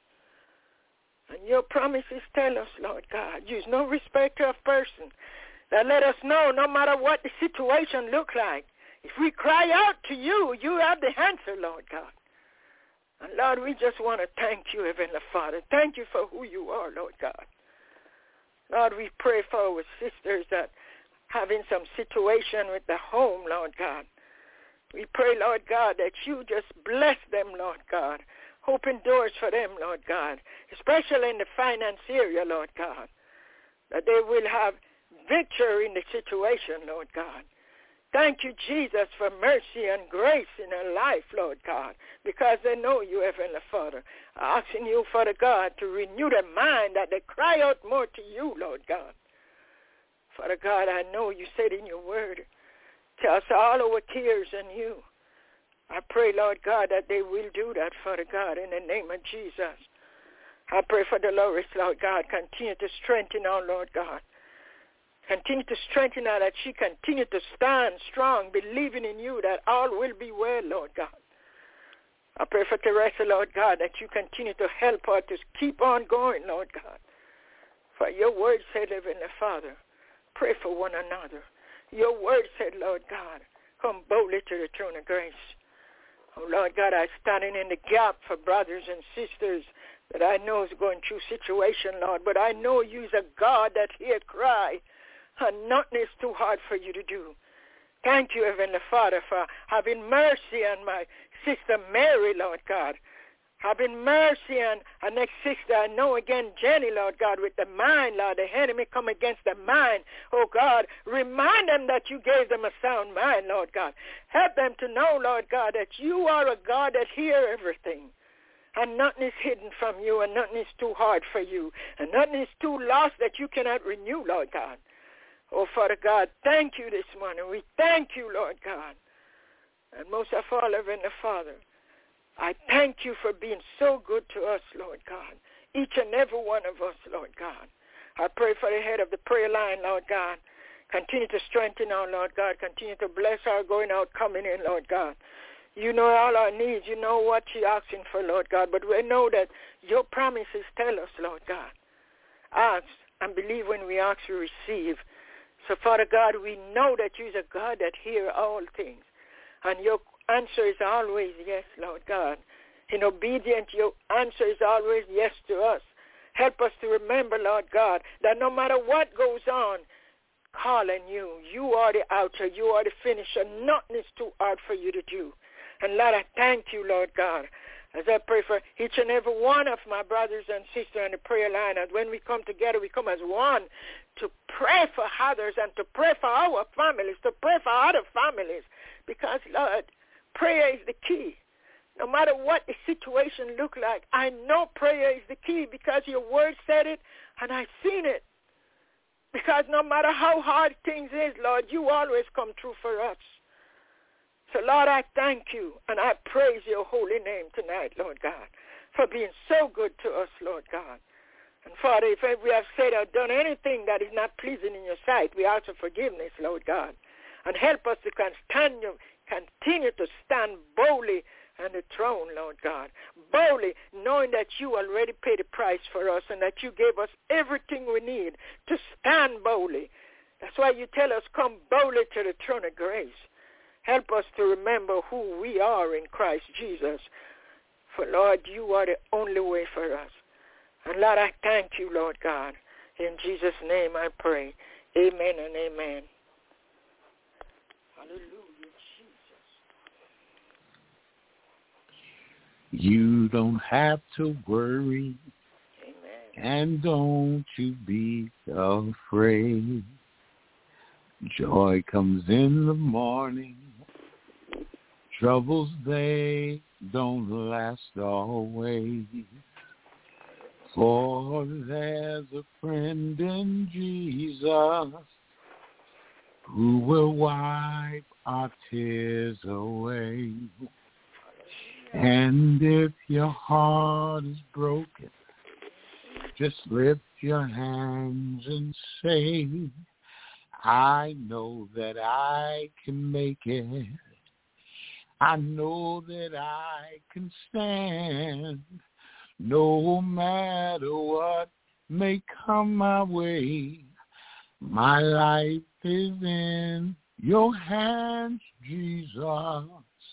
And your promises tell us, Lord God, you're no respecter of person. That let us know no matter what the situation look like, if we cry out to you, you have the answer, Lord God. And Lord, we just want to thank you, Heavenly Father. Thank you for who you are, Lord God. Lord, we pray for our sisters that having some situation with the home, Lord God. We pray, Lord God, that you just bless them, Lord God. Open doors for them, Lord God, especially in the finance area, Lord God, that they will have victory in the situation, Lord God. Thank you, Jesus, for mercy and grace in their life, Lord God, because they know you, Heavenly Father. Asking you, Father God, to renew their mind, that they cry out more to you, Lord God. Father God, I know you said in your word, cast all our cares on you. I pray, Lord God, that they will do that, Father God, in the name of Jesus. I pray for Dolores, Lord God. Continue to strengthen her, Lord God. Continue to strengthen her, that she continue to stand strong, believing in you, that all will be well, Lord God. I pray for Teresa, Lord God, that you continue to help her to keep on going, Lord God. For your word said, Heavenly Father, pray for one another. Your word said, Lord God, come boldly to the throne of grace. Oh, Lord God, I'm standing in the gap for brothers and sisters that I know is going through situation, Lord, but I know you're a God that hears cry, and nothing is too hard for you to do. Thank you, Heavenly Father, for having mercy on my sister Mary, Lord God. Having mercy on our next sister, I know again, Jenny, Lord God, with the mind, Lord, the enemy come against the mind. Oh, God, remind them that you gave them a sound mind, Lord God. Help them to know, Lord God, that you are a God that hears everything. And nothing is hidden from you, and nothing is too hard for you, and nothing is too lost that you cannot renew, Lord God. Oh, Father God, thank you this morning. We thank you, Lord God. And most of all, Heavenly Father, I thank you for being so good to us, Lord God, each and every one of us, Lord God. I pray for the head of the prayer line, Lord God. Continue to strengthen our Lord God. Continue to bless our going out, coming in, Lord God. You know all our needs. You know what you're asking for, Lord God. But we know that your promises tell us, Lord God. Ask and believe when we ask, we receive. So, Father God, we know that you're a God that hears all things. And your answer is always yes, Lord God. In obedience, your answer is always yes to us. Help us to remember, Lord God, that no matter what goes on, calling you, you are the outer, you are the finisher. Nothing is too hard for you to do. And Lord, I thank you, Lord God, as I pray for each and every one of my brothers and sisters on the prayer line. And when we come together, we come as one to pray for others and to pray for our families, to pray for other families. Because, Lord, prayer is the key. No matter what the situation look like, I know prayer is the key because your word said it and I've seen it. Because no matter how hard things is, Lord, you always come through for us. So, Lord, I thank you and I praise your holy name tonight, Lord God, for being so good to us, Lord God. And, Father, if we have said or done anything that is not pleasing in your sight, we ask for forgiveness, Lord God. And help us to continue, continue to stand boldly on the throne, Lord God. Boldly, knowing that you already paid the price for us and that you gave us everything we need to stand boldly. That's why you tell us, come boldly to the throne of grace. Help us to remember who we are in Christ Jesus. For, Lord, you are the only way for us. And, Lord, I thank you, Lord God. In Jesus' name I pray. Amen and amen. Hallelujah, Jesus. You don't have to worry. Amen. And don't you be afraid. Joy comes in the morning. Troubles, they don't last always. For there's a friend in Jesus who will wipe our tears away. And if your heart is broken, just lift your hands and say, I know that I can make it. I know that I can stand. No matter what may come my way, my life is in your hands, Jesus.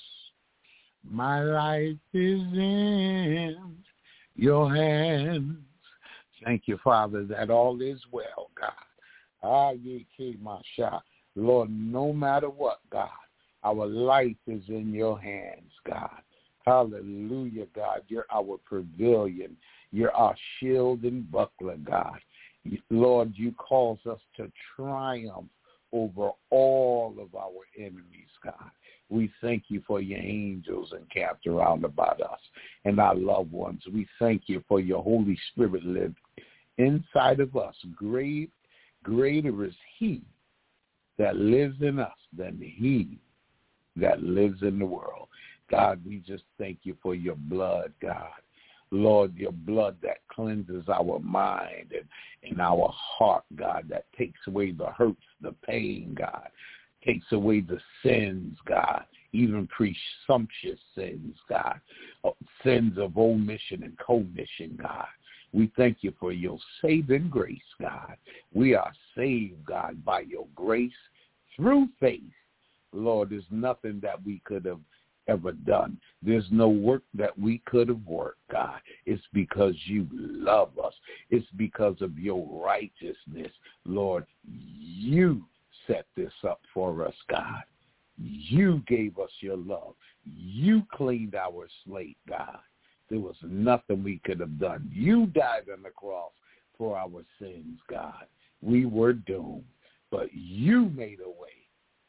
My life is in your hands. Thank you, Father, that all is well, God. Ah, ye keep my shot. Lord, no matter what, God, our life is in your hands, God. Hallelujah, God. You're our pavilion. You're our shield and buckler, God. Lord, you cause us to triumph over all of our enemies, God. We thank you for your angels encamped around about us and our loved ones. We thank you for your Holy Spirit living inside of us. Great, greater is he that lives in us than he that lives in the world. God, we just thank you for your blood, God. Lord, your blood that cleanses our mind and, and our heart, God, that takes away the hurts, the pain, God, takes away the sins, God, even presumptuous sins, God, sins of omission and commission, God. We thank you for your saving grace, God. We are saved, God, by your grace through faith. Lord, there's nothing that we could have ever done. There's no work that we could have worked, God. It's because you love us. It's because of your righteousness, Lord. You set this up for us, God. You gave us your love. You cleaned our slate, God. There was nothing we could have done. You died on the cross for our sins, God. We were doomed, but you made a way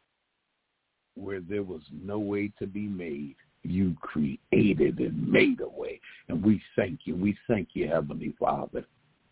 where there was no way to be made. You created and made a way. And we thank you. We thank you, Heavenly Father,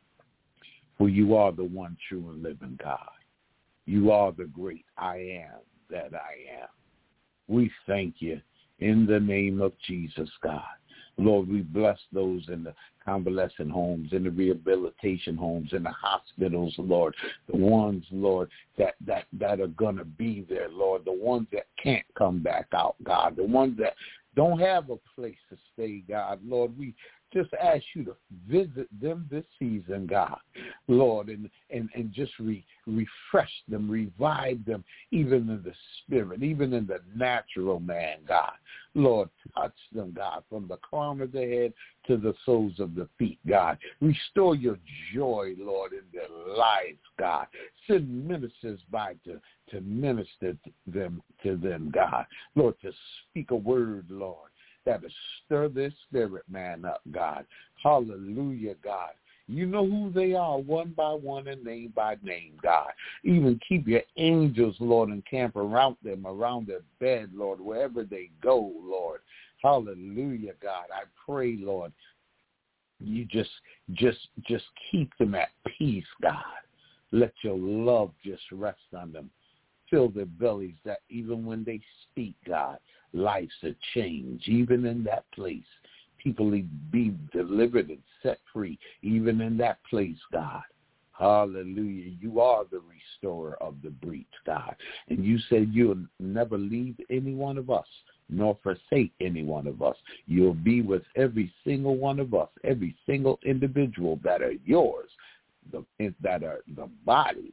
for you are the one true and living God. You are the great I am that I am. We thank you in the name of Jesus, God. Lord, we bless those in the convalescent homes, in the rehabilitation homes, in the hospitals, Lord, the ones, Lord, that, that, that are going to be there, Lord, the ones that can't come back out, God, the ones that don't have a place to stay, God. Lord, we just ask you to visit them this season, God, Lord, and, and, and just re, refresh them, revive them, even in the spirit, even in the natural man, God. Lord, touch them, God, from the crown of their head to the soles of the feet, God. Restore your joy, Lord, in their lives, God. Send ministers by to, to minister to them, to them, God. Lord, to speak a word, Lord, that will stir their spirit, man, up, God. Hallelujah, God. You know who they are one by one and name by name, God. Even keep your angels, Lord, and camp around them, around their bed, Lord, wherever they go, Lord. Hallelujah, God. I pray, Lord, you just, just, just keep them at peace, God. Let your love just rest on them. Fill their bellies that even when they speak, God, lives are changed. Even in that place, people be delivered and set free. Even in that place, God. Hallelujah. You are the restorer of the breach, God. And you said you'll never leave any one of us, nor forsake any one of us. You'll be with every single one of us, every single individual that are yours, the, that are the body,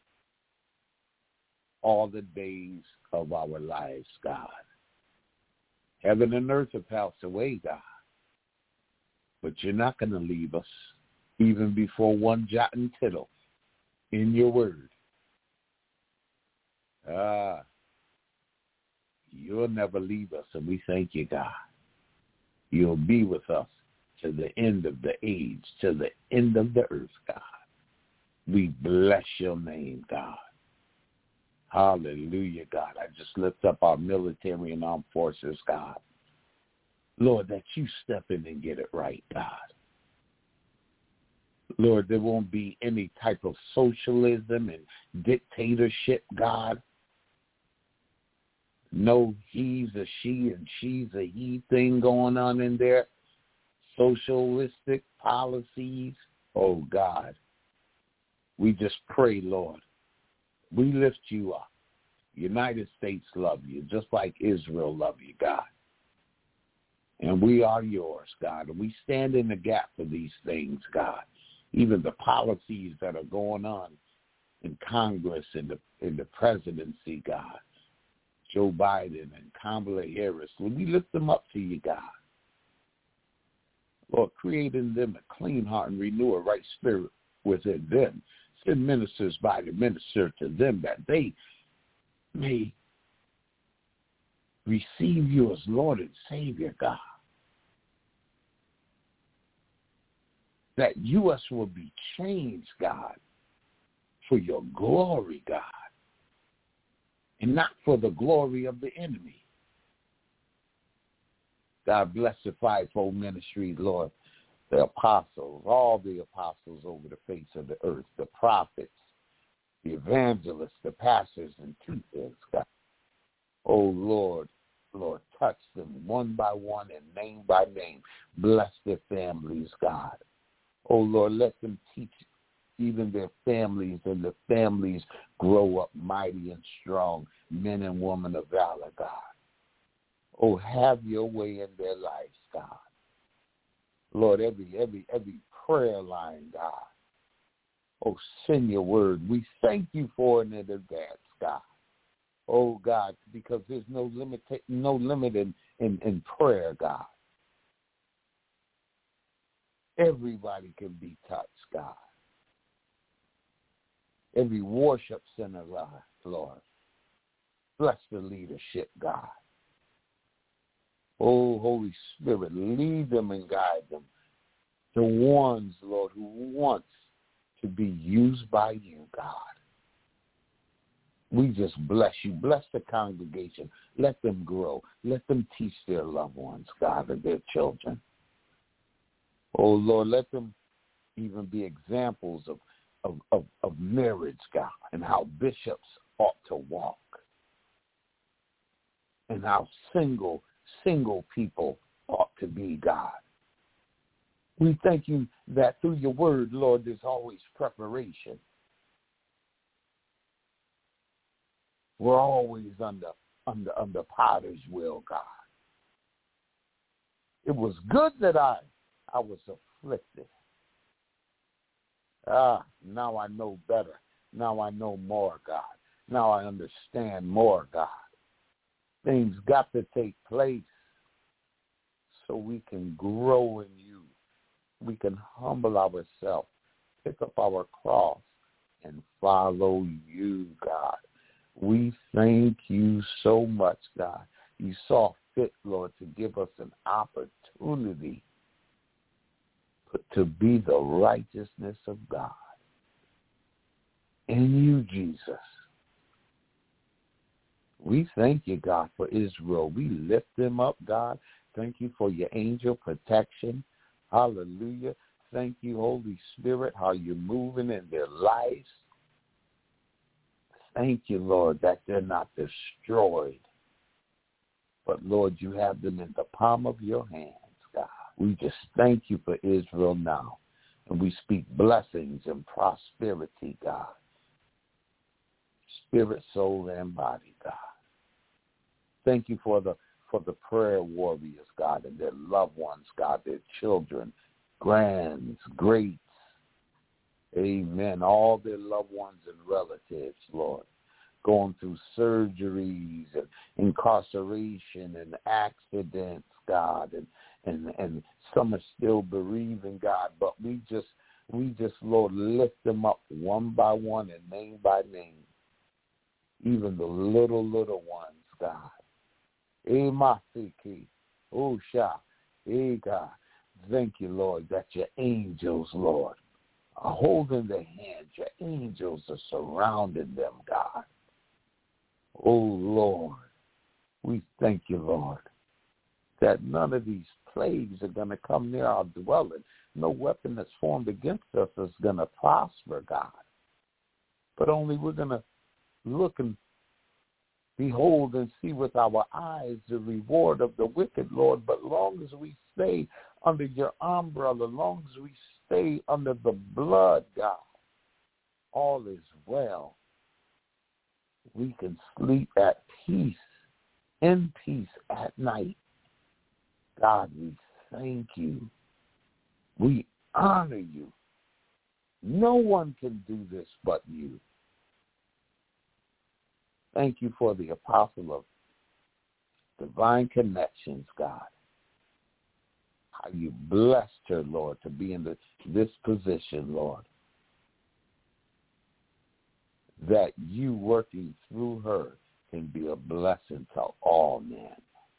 all the days of our lives, God. Heaven and earth have passed away, God. But you're not going to leave us, even before one jot and tittle in your word. Ah, you'll never leave us, and we thank you, God. You'll be with us to the end of the age, to the end of the earth, God. We bless your name, God. Hallelujah, God. I just lift up our military and armed forces, God. Lord, that you step in and get it right, God. Lord, there won't be any type of socialism and dictatorship, God. No he's a she and she's a he thing going on in there. Socialistic policies. Oh, God. We just pray, Lord. We lift you up. United States love you, just like Israel love you, God. And we are yours, God. And we stand in the gap for these things, God. Even the policies that are going on in Congress and the, in the presidency, God. Joe Biden and Kamala Harris. We lift them up to you, God. Lord, create in them a clean heart and renew a right spirit within them. Send ministers by to minister to them that they may receive you as Lord and Savior, God. That U S will be changed, God, for your glory, God, and not for the glory of the enemy. God bless the fivefold ministry, Lord. The apostles, all the apostles over the face of the earth, the prophets, the evangelists, the pastors and teachers, God. Oh, Lord, Lord, touch them one by one and name by name. Bless their families, God. Oh, Lord, let them teach even their families, and the families grow up mighty and strong, men and women of valor, God. Oh, have your way in their lives, God. Lord, every every every prayer line, God. Oh, send your word. We thank you for it in advance, God. Oh, God, because there's no limit, no limit in, in, in prayer, God. Everybody can be touched, God. Every worship center, Lord. Bless the leadership, God. Oh, Holy Spirit, lead them and guide them. The ones, Lord, who wants to be used by you, God. We just bless you. Bless the congregation. Let them grow. Let them teach their loved ones, God, and their children. Oh, Lord, let them even be examples of, of, of, of marriage, God, and how bishops ought to walk, and how single single people ought to be, God. We thank you that through your word, Lord, there's always preparation. We're always under, under, under potter's will, God. It was good that I, I was afflicted. Ah, now I know better. Now I know more, God. Now I understand more, God. Things got to take place so we can grow in you. We can humble ourselves, pick up our cross, and follow you, God. We thank you so much, God. You saw fit, Lord, to give us an opportunity to be the righteousness of God. In you, Jesus. We thank you, God, for Israel. We lift them up, God. Thank you for your angel protection. Hallelujah. Thank you, Holy Spirit, how you're moving in their lives. Thank you, Lord, that they're not destroyed. But, Lord, you have them in the palm of your hands, God. We just thank you for Israel now. And we speak blessings and prosperity, God. Spirit, soul, and body, God. Thank you for the for the prayer warriors, God, and their loved ones, God, their children, grands, greats. Amen. All their loved ones and relatives, Lord, going through surgeries and incarceration and accidents, God, and, and, and some are still bereaving, God, but we just, we just, Lord, lift them up one by one and name by name, even the little, little ones, God. Emasiki, Osha, eh, God. Thank you, Lord, that your angels, Lord, are holding their hands. Your angels are surrounding them, God. Oh, Lord, we thank you, Lord, that none of these plagues are going to come near our dwelling. No weapon that's formed against us is going to prosper, God. But only we're going to look and behold and see with our eyes the reward of the wicked, Lord. But long as we stay under your umbrella, long as we stay under the blood, God, all is well. We can sleep at peace, in peace at night. God, we thank you. We honor you. No one can do this but you. Thank you for the apostle of divine connections, God. How you blessed her, Lord, to be in the, this position, Lord. That you working through her can be a blessing to all men.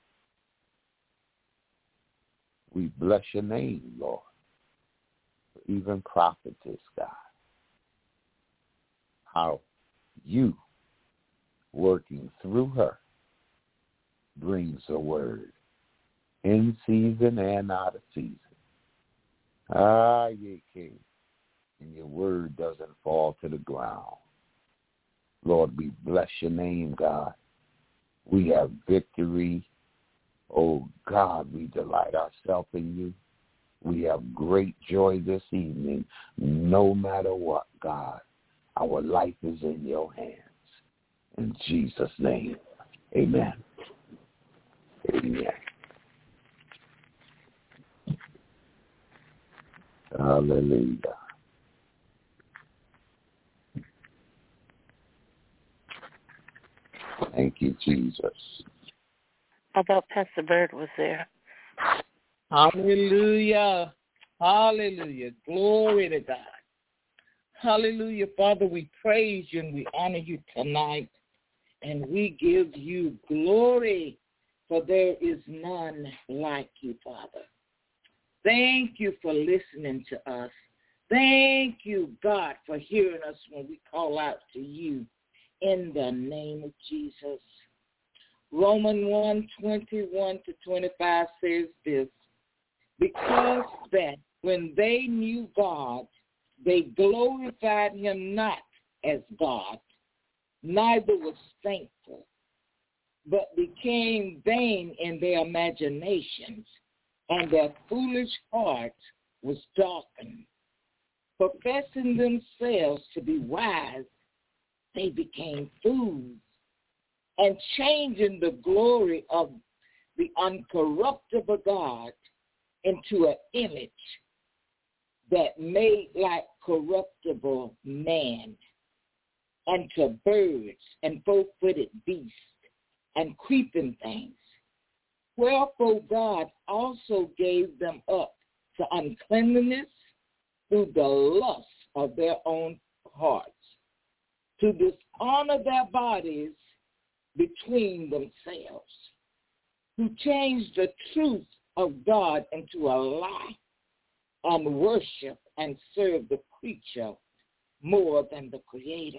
We bless your name, Lord. Even prophetess, God. How you working through her brings a word in season and out of season. Ah, ye king. And your word doesn't fall to the ground. Lord, we bless your name, God. We have victory. Oh, God, we delight ourselves in you. We have great joy this evening. No matter what, God, our life is in your hands. In Jesus' name, amen. Amen. Hallelujah. Thank you, Jesus. I thought Pastor Bird was there. Hallelujah. Hallelujah. Glory to God. Hallelujah. Father, we praise you and we honor you tonight. And we give you glory, for there is none like you, Father. Thank you for listening to us. Thank you, God, for hearing us when we call out to you in the name of Jesus. Romans one, twenty-one to twenty-five says this, because that when they knew God, they glorified him not as God, neither was thankful, but became vain in their imaginations, and their foolish heart was darkened. Professing themselves to be wise, they became fools, and changing the glory of the uncorruptible God into an image that made like corruptible man, and to birds and four-footed beasts and creeping things. Wherefore God also gave them up to uncleanness through the lust of their own hearts, to dishonor their bodies between themselves, who changed the truth of God into a lie, and worship and serve the creature more than the Creator.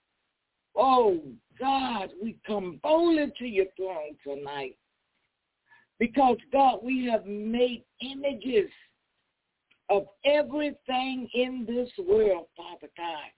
Oh, God, we come boldly to your throne tonight because, God, we have made images of everything in this world, Father God.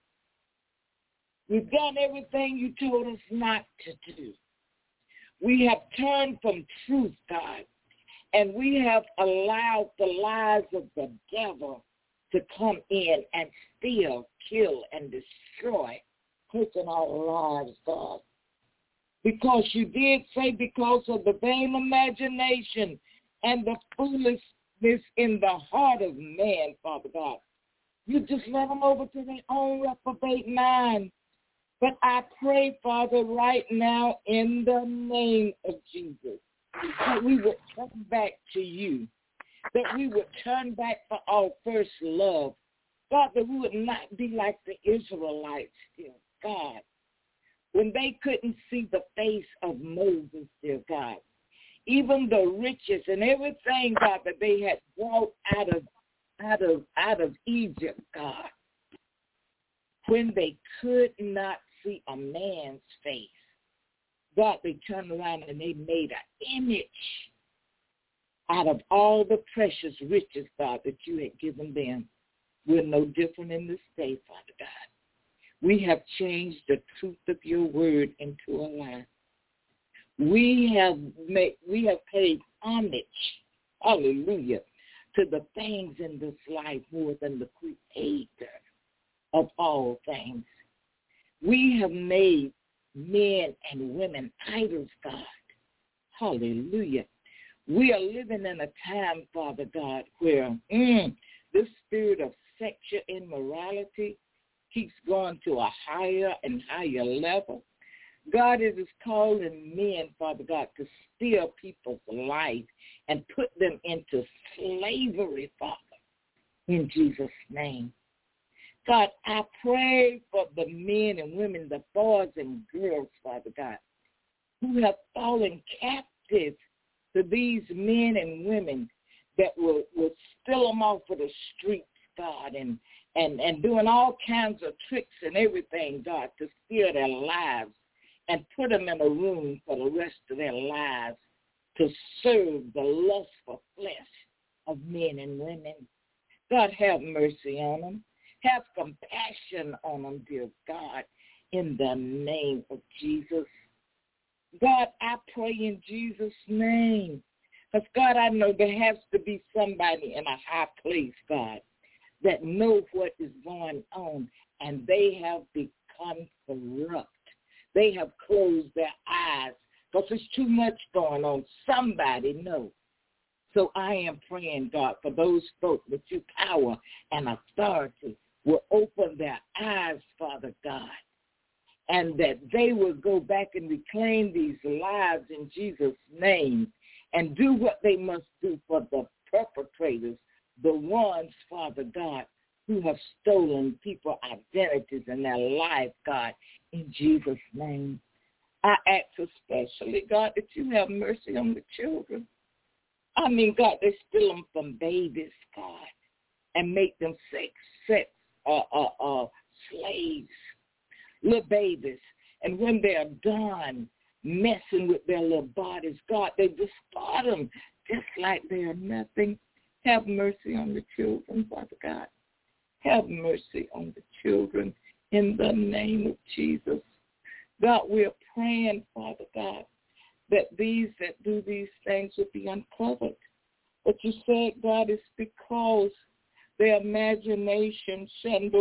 We've done everything you told us not to do. We have turned from truth, God, and we have allowed the lies of the devil to come in and steal, kill, and destroy, taking our lives, God. Because you did say because of the vain imagination and the foolishness in the heart of man, Father God, you just let them over to their own reprobate mind. But I pray, Father, right now in the name of Jesus, that we would turn back to you, that we would turn back for our first love. God, that we would not be like the Israelites, dear God, when they couldn't see the face of Moses, dear God. Even the riches and everything, God, that they had brought out of out of out of Egypt, God, when they could not see a man's face, God, they turned around and they made an image out of all the precious riches, God, that you had given them. We're no different in this day, Father God. We have changed the truth of your word into a lie. We have made, we have paid homage, hallelujah, to the things in this life more than the creator of all things. We have made men and women idols, God. Hallelujah. We are living in a time, Father God, where mm, this spirit of sexual immorality keeps going to a higher and higher level. God is calling men, Father God, to steal people's life and put them into slavery, Father, in Jesus' name. God, I pray for the men and women, the boys and girls, Father God, who have fallen captive to these men and women that will, will steal them off of the streets, God, and, and, and doing all kinds of tricks and everything, God, to steal their lives and put them in a room for the rest of their lives to serve the lustful flesh of men and women. God, have mercy on them. Have compassion on them, dear God, in the name of Jesus. God, I pray in Jesus' name. Because, God, I know there has to be somebody in a high place, God, that knows what is going on, and they have become corrupt. They have closed their eyes because there's too much going on. Somebody knows. So I am praying, God, for those folk with your power and authority will open their eyes, Father God, and that they will go back and reclaim these lives in Jesus' name and do what they must do for the perpetrators, the ones, Father God, who have stolen people's identities in their life, God, in Jesus' name. I ask especially, God, that you have mercy on the children. I mean, God, they steal them from babies, God, and make them sex, sex, uh, uh, uh, slaves, little babies. And when they're done messing with their little bodies, God, they discard them just like they are nothing. Have mercy on the children, Father God. Have mercy on the children in the name of Jesus. God, we're praying, Father God, that these that do these things will be uncovered. But you said, God, it's because their imagination, and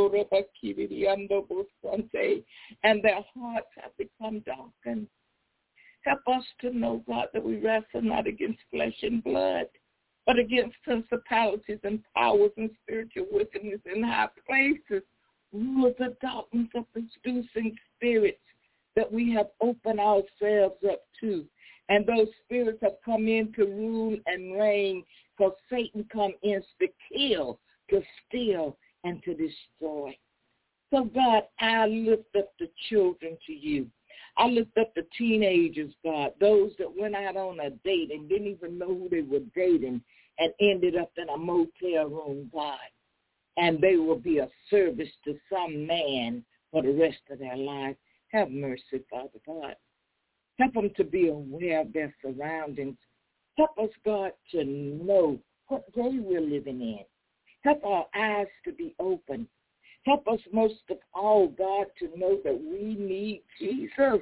their hearts have become darkened. Help us to know, God, that we wrestle not against flesh and blood, but against principalities and powers and spiritual wickedness in high places. Rule the darkness of the seducing spirits that we have opened ourselves up to. And those spirits have come in to rule and reign, because Satan come in to kill, to steal, and to destroy. So, God, I lift up the children to you. I lift up the teenagers, God, those that went out on a date and didn't even know who they were dating and ended up in a motel room, God. And they will be a service to some man for the rest of their life. Have mercy, Father God. Help them to be aware of their surroundings. Help us, God, to know what day we're living in. Help our eyes to be open. Help us most of all, God, to know that we need Jesus.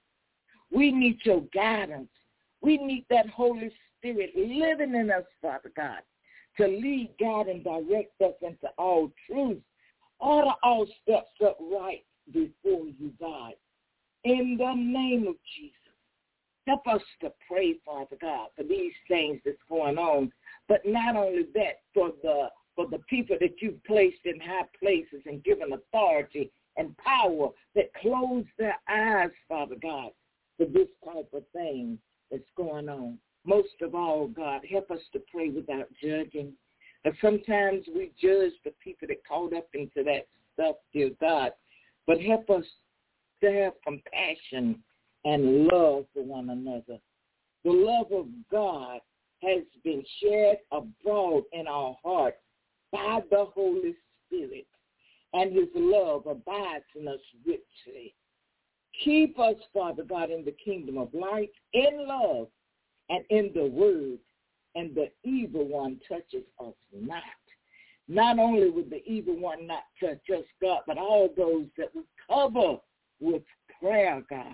We need your guidance. We need that Holy Spirit living in us, Father God, to lead, guide, and direct us into all truth. Order all steps up right before you, God. In the name of Jesus. Help us to pray, Father God, for these things that's going on. But not only that, for the for the people that you've placed in high places and given authority and power that close their eyes, Father God, for this type of thing that's going on. Most of all, God, help us to pray without judging. And sometimes we judge the people that caught up into that stuff, dear God. But help us to have compassion and love for one another. The love of God has been shared abroad in our hearts by the Holy Spirit, and his love abides in us richly. Keep us, Father God, in the kingdom of light, in love, and in the word, and the evil one touches us not. Not only would the evil one not touch us, God, but all those that we cover with prayer, God.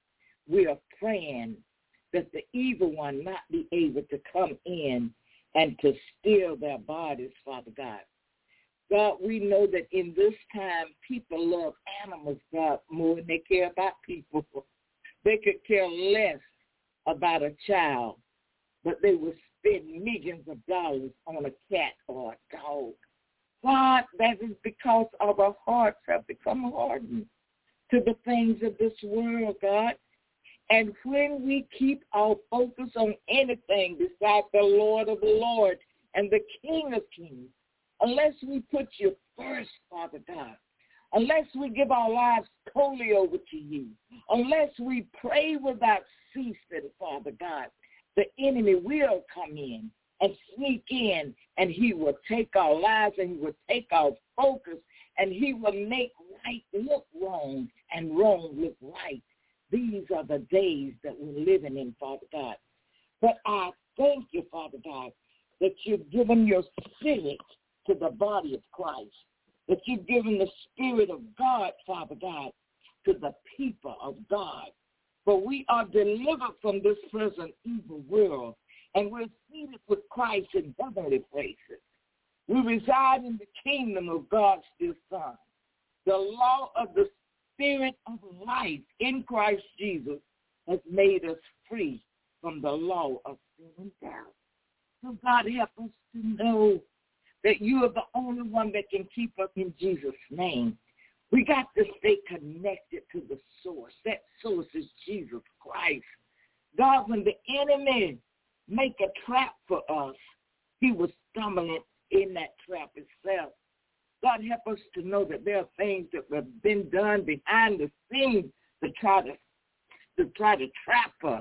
We are praying that the evil one not be able to come in and to steal their bodies, Father God. God, we know that in this time, people love animals, God, more than they care about people. They could care less about a child, but they will spend millions of dollars on a cat or a dog. God, that is because our hearts have become hardened to the things of this world, God. And when we keep our focus on anything besides the Lord of the Lord and the King of Kings, unless we put you first, Father God, unless we give our lives totally over to you, unless we pray without ceasing, Father God, the enemy will come in and sneak in, and he will take our lives and he will take our focus, and he will make right look wrong and wrong look right. These are the days that we're living in, Father God. But I thank you, Father God, that you've given your spirit to the body of Christ, that you've given the Spirit of God, Father God, to the people of God. For we are delivered from this present evil world, and we're seated with Christ in heavenly places. We reside in the kingdom of God's dear Son. The law of the Spirit of life in Christ Jesus has made us free from the law of sin and doubt. So God, help us to know that you are the only one that can keep us in Jesus' name. We got to stay connected to the source. That source is Jesus Christ. God, when the enemy make a trap for us, he was stumbling in that trap itself. God, help us to know that there are things that have been done behind the scenes to try to, to try to trap us.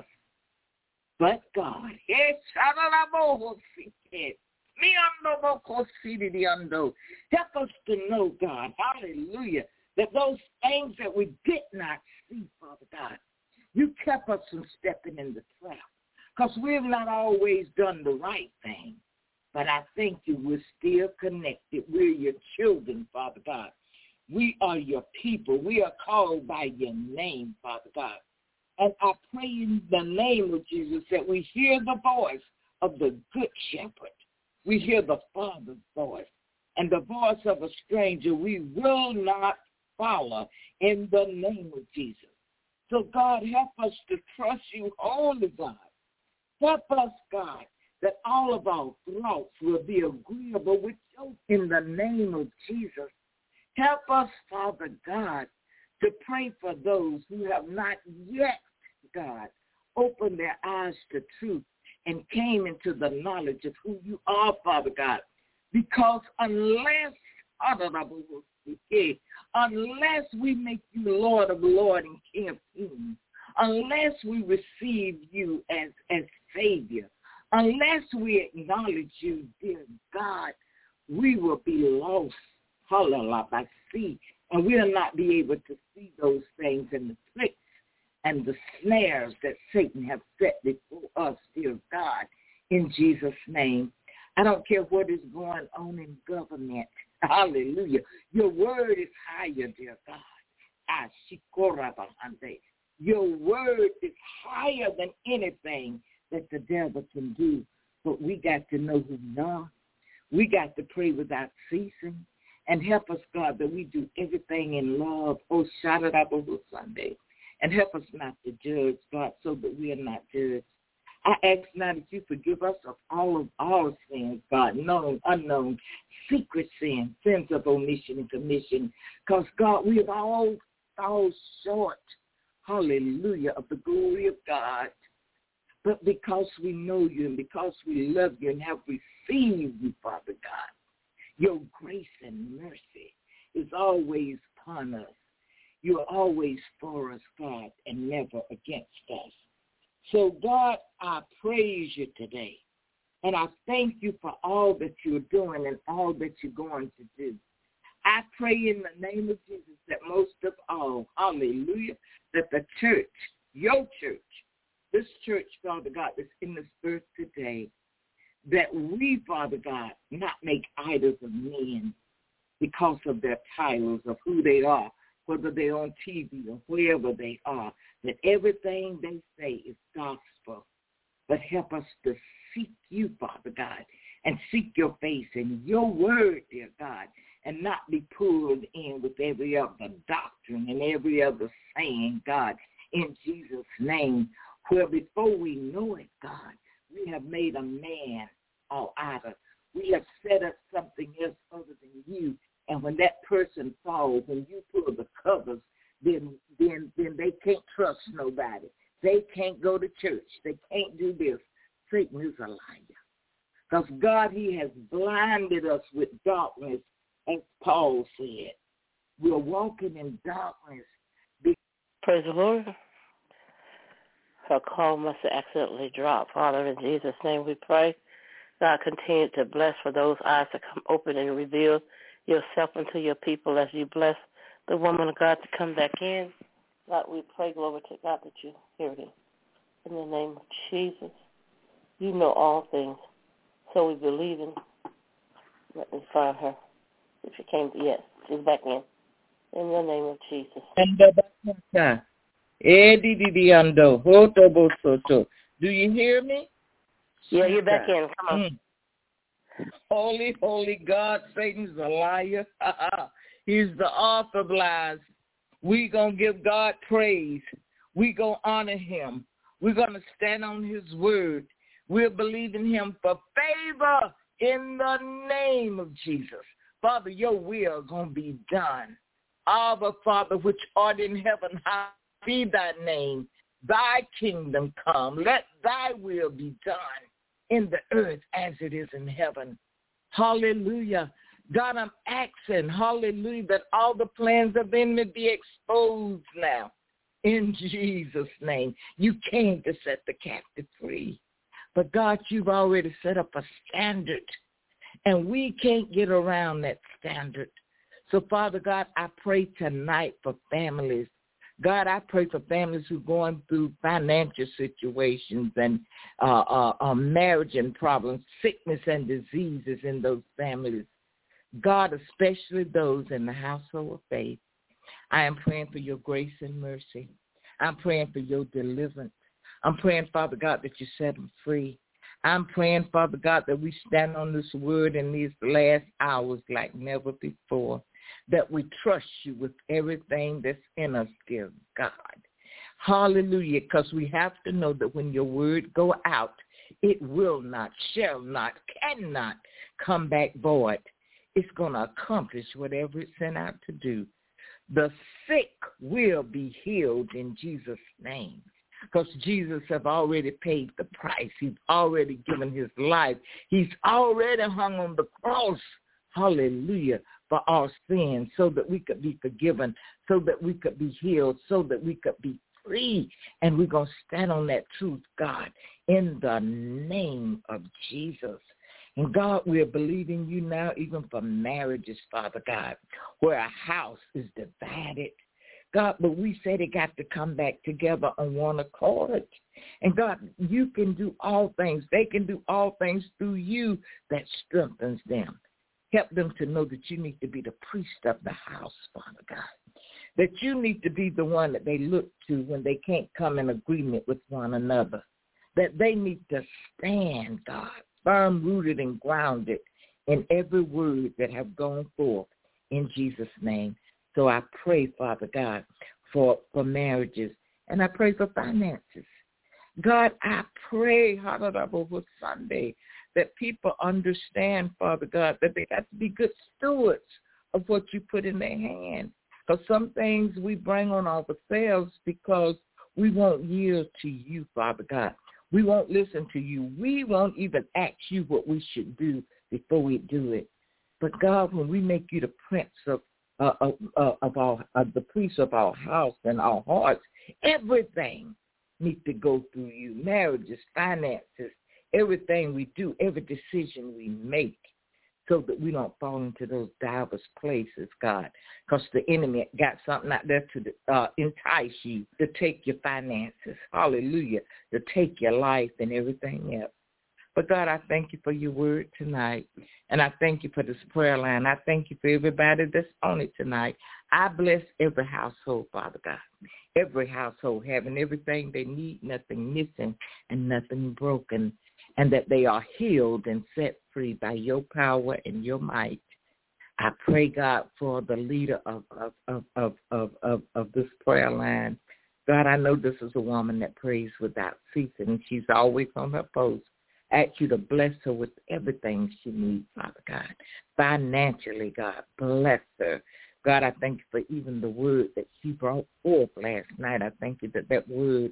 But God, help us to know, God, hallelujah, that those things that we did not see, Father God, you kept us from stepping in the trap, because we have not always done the right thing. But I thank you, we're still connected. We're your children, Father God. We are your people. We are called by your name, Father God. And I pray in the name of Jesus that we hear the voice of the good shepherd, we hear the Father's voice. And the voice of a stranger we will not follow in the name of Jesus. So, God, help us to trust you wholly, God. Help us, God, that all of our thoughts will be agreeable with you in the name of Jesus. Help us, Father God, to pray for those who have not yet, God, opened their eyes to truth and came into the knowledge of who you are, Father God. Because unless, unless we make you Lord of Lords and King of Kings, unless we receive you as, as Savior, unless we acknowledge you, dear God, we will be lost, hallelujah, by sea, and we'll not be able to see those things in the tricks and the snares that Satan has set before us, dear God, in Jesus' name. I don't care what is going on in government. Hallelujah. Your word is higher, dear God. Your word is higher than anything that the devil can do. But we got to know who we are. We got to pray without ceasing. And help us, God, that we do everything in love. Oh, shout it out over Sunday. And help us not to judge, God, so that we are not judged. I ask now that you forgive us of all of our sins, God, known, unknown, secret sins, sins of omission and commission. Because, God, we have all fall short, hallelujah, of the glory of God. But because we know you and because we love you and have received you, Father God, your grace and mercy is always upon us. You are always for us, God, and never against us. So, God, I praise you today, and I thank you for all that you're doing and all that you're going to do. I pray in the name of Jesus that most of all, hallelujah, that the church, your church, this church, Father God, that's in this earth today, that we, Father God, not make idols of men because of their titles, of who they are, whether they're on T V or wherever they are, that everything they say is gospel. But help us to seek you, Father God, and seek your face and your word, dear God, and not be pulled in with every other doctrine and every other saying, God, in Jesus' name, where before we know it, God, we have made a man all out of. We have set up something else other than you. And when that person falls and you pull the covers, then then then they can't trust nobody. They can't go to church. They can't do this. Satan is a liar. Because God, he has blinded us with darkness, as Paul said. We're walking in darkness. Praise the Lord. Her call must have accidentally dropped. Father, in Jesus' name we pray. God, continue to bless for those eyes to come open and reveal yourself unto your people as you bless the woman of God to come back in. God, we pray, glory to God, that you hear him. In the name of Jesus, you know all things, so we believe in. Let me find her. If she came to, yes, she's back in. In the name of Jesus. Do you hear me? Yeah, you're back in. Come on. Mm. Holy, holy God, Satan's a liar. He's the author of lies. We're going to give God praise. We're going to honor him. We're going to stand on his word. We're believing him for favor in the name of Jesus. Father, your will is going to be done. Abba, Father, which art in heaven, hallowed be thy name. Thy kingdom come. Let thy will be done in the earth as it is in heaven. Hallelujah. God, I'm asking, hallelujah, that all the plans of the enemy be exposed now. In Jesus' name. You came to set the captive free. But God, you've already set up a standard, and we can't get around that standard. So, Father God, I pray tonight for families. God, I pray for families who are going through financial situations and uh, uh, uh, marriage and problems, sickness and diseases in those families. God, especially those in the household of faith. I am praying for your grace and mercy. I'm praying for your deliverance. I'm praying, Father God, that you set them free. I'm praying, Father God, that we stand on this word in these last hours like never before, that we trust you with everything that's in us, dear God. Hallelujah, because we have to know that when your word go out, it will not, shall not, cannot come back void. It's going to accomplish whatever it's sent out to do. The sick will be healed in Jesus' name, because Jesus have already paid the price. He's already given his life. He's already hung on the cross, hallelujah, for our sins, so that we could be forgiven, so that we could be healed, so that we could be free. And we're going to stand on that truth, God, in the name of Jesus. And God, we're believing you now even for marriages, Father God, where a house is divided. God, but we said it got to come back together on one accord. And God, you can do all things. They can do all things through you that strengthens them. Help them to know that you need to be the priest of the house, Father God, that you need to be the one that they look to when they can't come in agreement with one another, that they need to stand, God, firm, rooted, and grounded in every word that have gone forth in Jesus' name. So I pray, Father God, for, for marriages, and I pray for finances. God, I pray, Hallelujah, Sunday, that people understand, Father God, that they got to be good stewards of what you put in their hand. Because some things we bring on ourselves because we won't yield to you, Father God. We won't listen to you. We won't even ask you what we should do before we do it. But God, when we make you the prince of uh, of, uh, of our of the priest of our house and our hearts, everything needs to go through you. Marriages, finances, everything we do, every decision we make, so that we don't fall into those diverse places, God, because the enemy got something out there to uh, entice you, to take your finances, hallelujah, to take your life and everything else. But, God, I thank you for your word tonight, and I thank you for this prayer line. I thank you for everybody that's on it tonight. I bless every household, Father God, every household having everything they need, nothing missing and nothing broken, and that they are healed and set free by your power and your might. I pray, God, for the leader of of, of, of, of, of, of this prayer line. God, I know this is a woman that prays without ceasing, and she's always on her post. I ask you to bless her with everything she needs, Father God. Financially, God, bless her. God, I thank you for even the word that she brought forth last night. I thank you that that word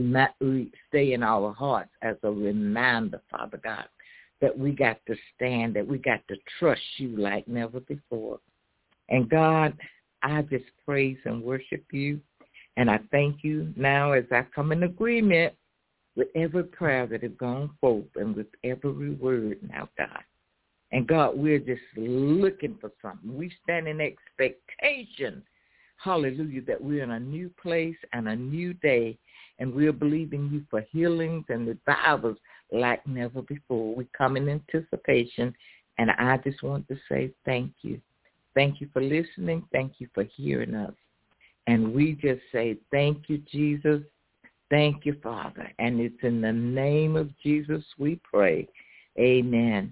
we stay in our hearts as a reminder, Father God, that we got to stand, that we got to trust you like never before. And God, I just praise and worship you, and I thank you now as I come in agreement with every prayer that has gone forth and with every word now, God. And God, we're just looking for something. We stand in expectation, hallelujah, that we're in a new place and a new day, and we're believing you for healings and revivals like never before. We come in anticipation, and I just want to say thank you. Thank you for listening. Thank you for hearing us. And we just say thank you, Jesus. Thank you, Father. And it's in the name of Jesus we pray. Amen.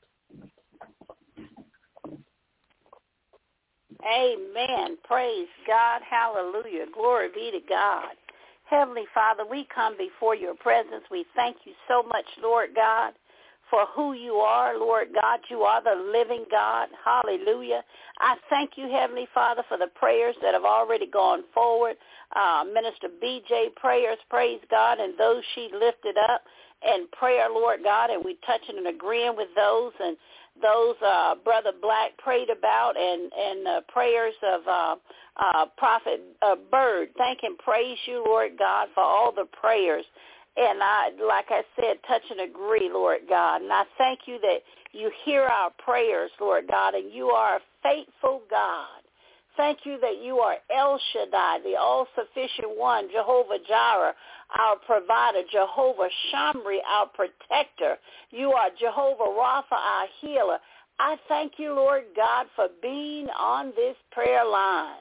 Amen. Praise God. Hallelujah. Glory be to God. Heavenly Father, we come before your presence. We thank you so much, Lord God, for who you are, Lord God. You are the living God. Hallelujah. I thank you, Heavenly Father, for the prayers that have already gone forward. Uh, Minister B J prayers, praise God, and those she lifted up in prayer, Lord God, and we touching and agreeing with those, and those uh, Brother Black prayed about, and, and uh, prayers of uh, uh, Prophet uh, Bird. Thank and praise you, Lord God, for all the prayers. And I, like I said, touch and agree, Lord God. And I thank you that you hear our prayers, Lord God, and you are a faithful God. Thank you that you are El Shaddai, the all-sufficient one, Jehovah Jireh, our provider, Jehovah Shamri, our protector. You are Jehovah Rapha, our healer. I thank you, Lord God, for being on this prayer line.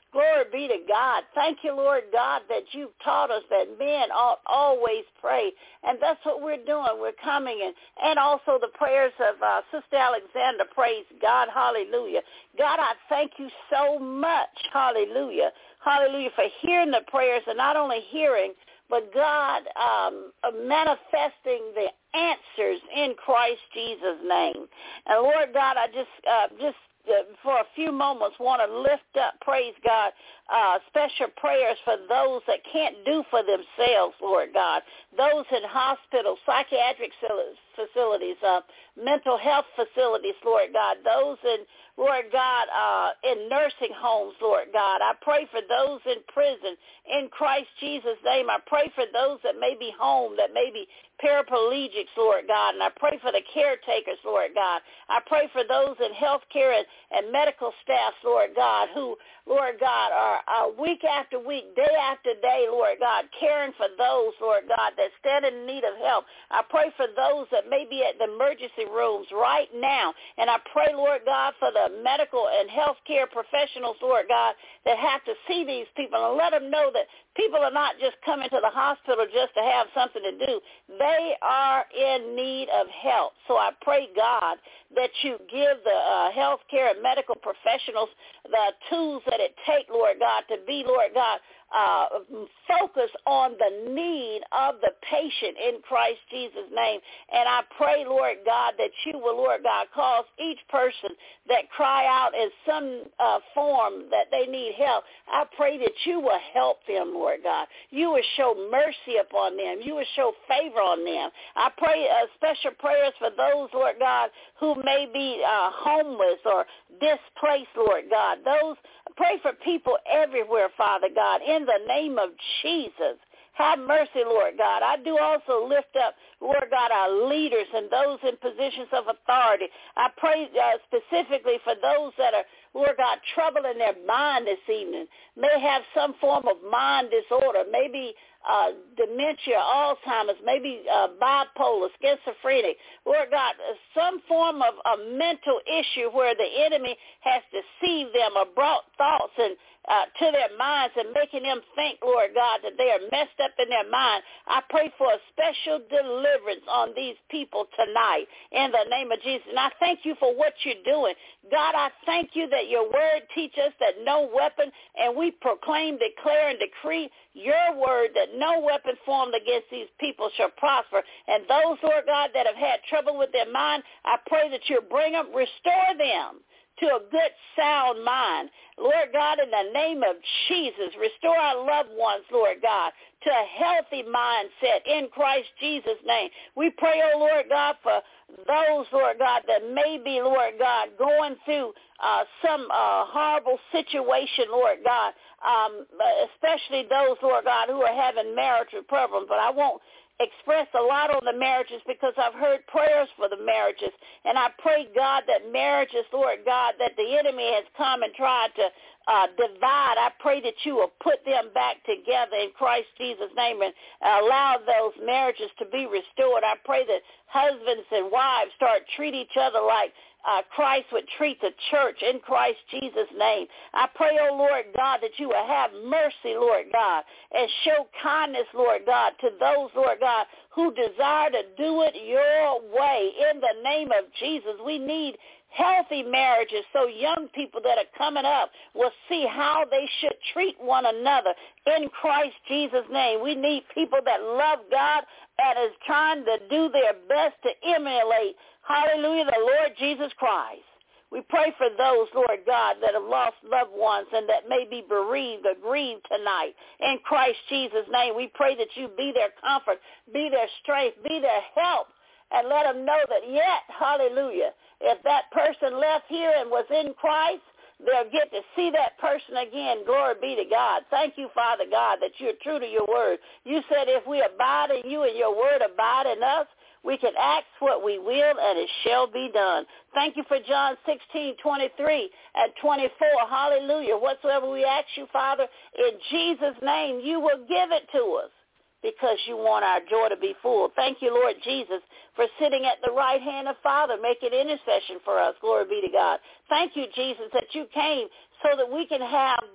Glory be to God. Thank you, Lord God, that you've taught us that men ought always pray. And that's what we're doing. We're coming in. And also the prayers of uh, Sister Alexander. Praise God. Hallelujah. God, I thank you so much. Hallelujah. Hallelujah for hearing the prayers, and not only hearing, but God um, manifesting the answers in Christ Jesus' name. And Lord God, I just uh, just uh, for a few moments want to lift up, praise God, uh, special prayers for those that can't do for themselves, Lord God. Those in hospitals, psychiatric facilities, uh, mental health facilities, Lord God. Those in Lord God, uh, in nursing homes, Lord God. I pray for those in prison in Christ Jesus' name. I pray for those that may be home, that may be paraplegics, Lord God. And I pray for the caretakers, Lord God. I pray for those in healthcare and, and medical staffs, Lord God, who, Lord God, are uh, week after week, day after day, Lord God, caring for those, Lord God, that stand in need of help. I pray for those that may be at the emergency rooms right now. And I pray, Lord God, for the medical and healthcare professionals, Lord God, that have to see these people and let them know that people are not just coming to the hospital just to have something to do. They are in need of help. So I pray, God, that you give the uh, healthcare and medical professionals the tools that it takes, Lord God, to be, Lord God, uh, focus on the need of the patient in Christ Jesus' name. And I pray, Lord God, that you will, Lord God, cause each person that cry out in some uh, form that they need help. I pray that you will help them, Lord God. You will show mercy upon them. You will show favor on them. I pray uh, special prayers for those, Lord God, who may be uh, homeless or displaced, Lord God. Those pray for people everywhere, Father God, in the name of Jesus. Have mercy, Lord God. I do also lift up, Lord God, our leaders and those in positions of authority. I pray uh, specifically for those that are, Lord God, trouble in their mind this evening, may have some form of mind disorder, maybe uh, dementia, Alzheimer's, maybe uh, bipolar, schizophrenic. Lord God, some form of a mental issue where the enemy has deceived them or brought thoughts and Uh, to their minds and making them think, Lord God, that they are messed up in their mind. I pray for a special deliverance on these people tonight in the name of Jesus. And I thank you for what you're doing. God, I thank you that your word teaches us that no weapon, and we proclaim, declare, and decree your word that no weapon formed against these people shall prosper. And those, Lord God, that have had trouble with their mind, I pray that you bring them, restore them to a good, sound mind. Lord God, in the name of Jesus, restore our loved ones, Lord God, to a healthy mindset in Christ Jesus' name. We pray, oh Lord God, for those, Lord God, that may be, Lord God, going through uh, some uh, horrible situation, Lord God, um, especially those, Lord God, who are having marital problems. But I won't express a lot on the marriages because I've heard prayers for the marriages. And I pray, God, that marriages, Lord God, that the enemy has come and tried to uh, divide. I pray that you will put them back together in Christ Jesus' name and allow those marriages to be restored. I pray that husbands and wives start treating each other like Uh, Christ would treat the church in Christ Jesus' name. I pray, oh Lord God, that you will have mercy, Lord God, and show kindness, Lord God, to those, Lord God, who desire to do it your way. In the name of Jesus, we need healthy marriages so young people that are coming up will see how they should treat one another in Christ Jesus' name. We need people that love God and is trying to do their best to emulate, hallelujah, the Lord Jesus Christ. We pray for those, Lord God, that have lost loved ones and that may be bereaved or grieved tonight. In Christ Jesus' name, we pray that you be their comfort, be their strength, be their help, and let them know that yet, hallelujah, if that person left here and was in Christ, they'll get to see that person again. Glory be to God. Thank you, Father God, that you're true to your word. You said if we abide in you and your word abide in us, we can ask what we will, and it shall be done. Thank you for John sixteen, twenty-three and twenty-four. Hallelujah. Whatsoever we ask you, Father, in Jesus' name, you will give it to us because you want our joy to be full. Thank you, Lord Jesus, for sitting at the right hand of Father, making intercession for us. Glory be to God. Thank you, Jesus, that you came so that we can have the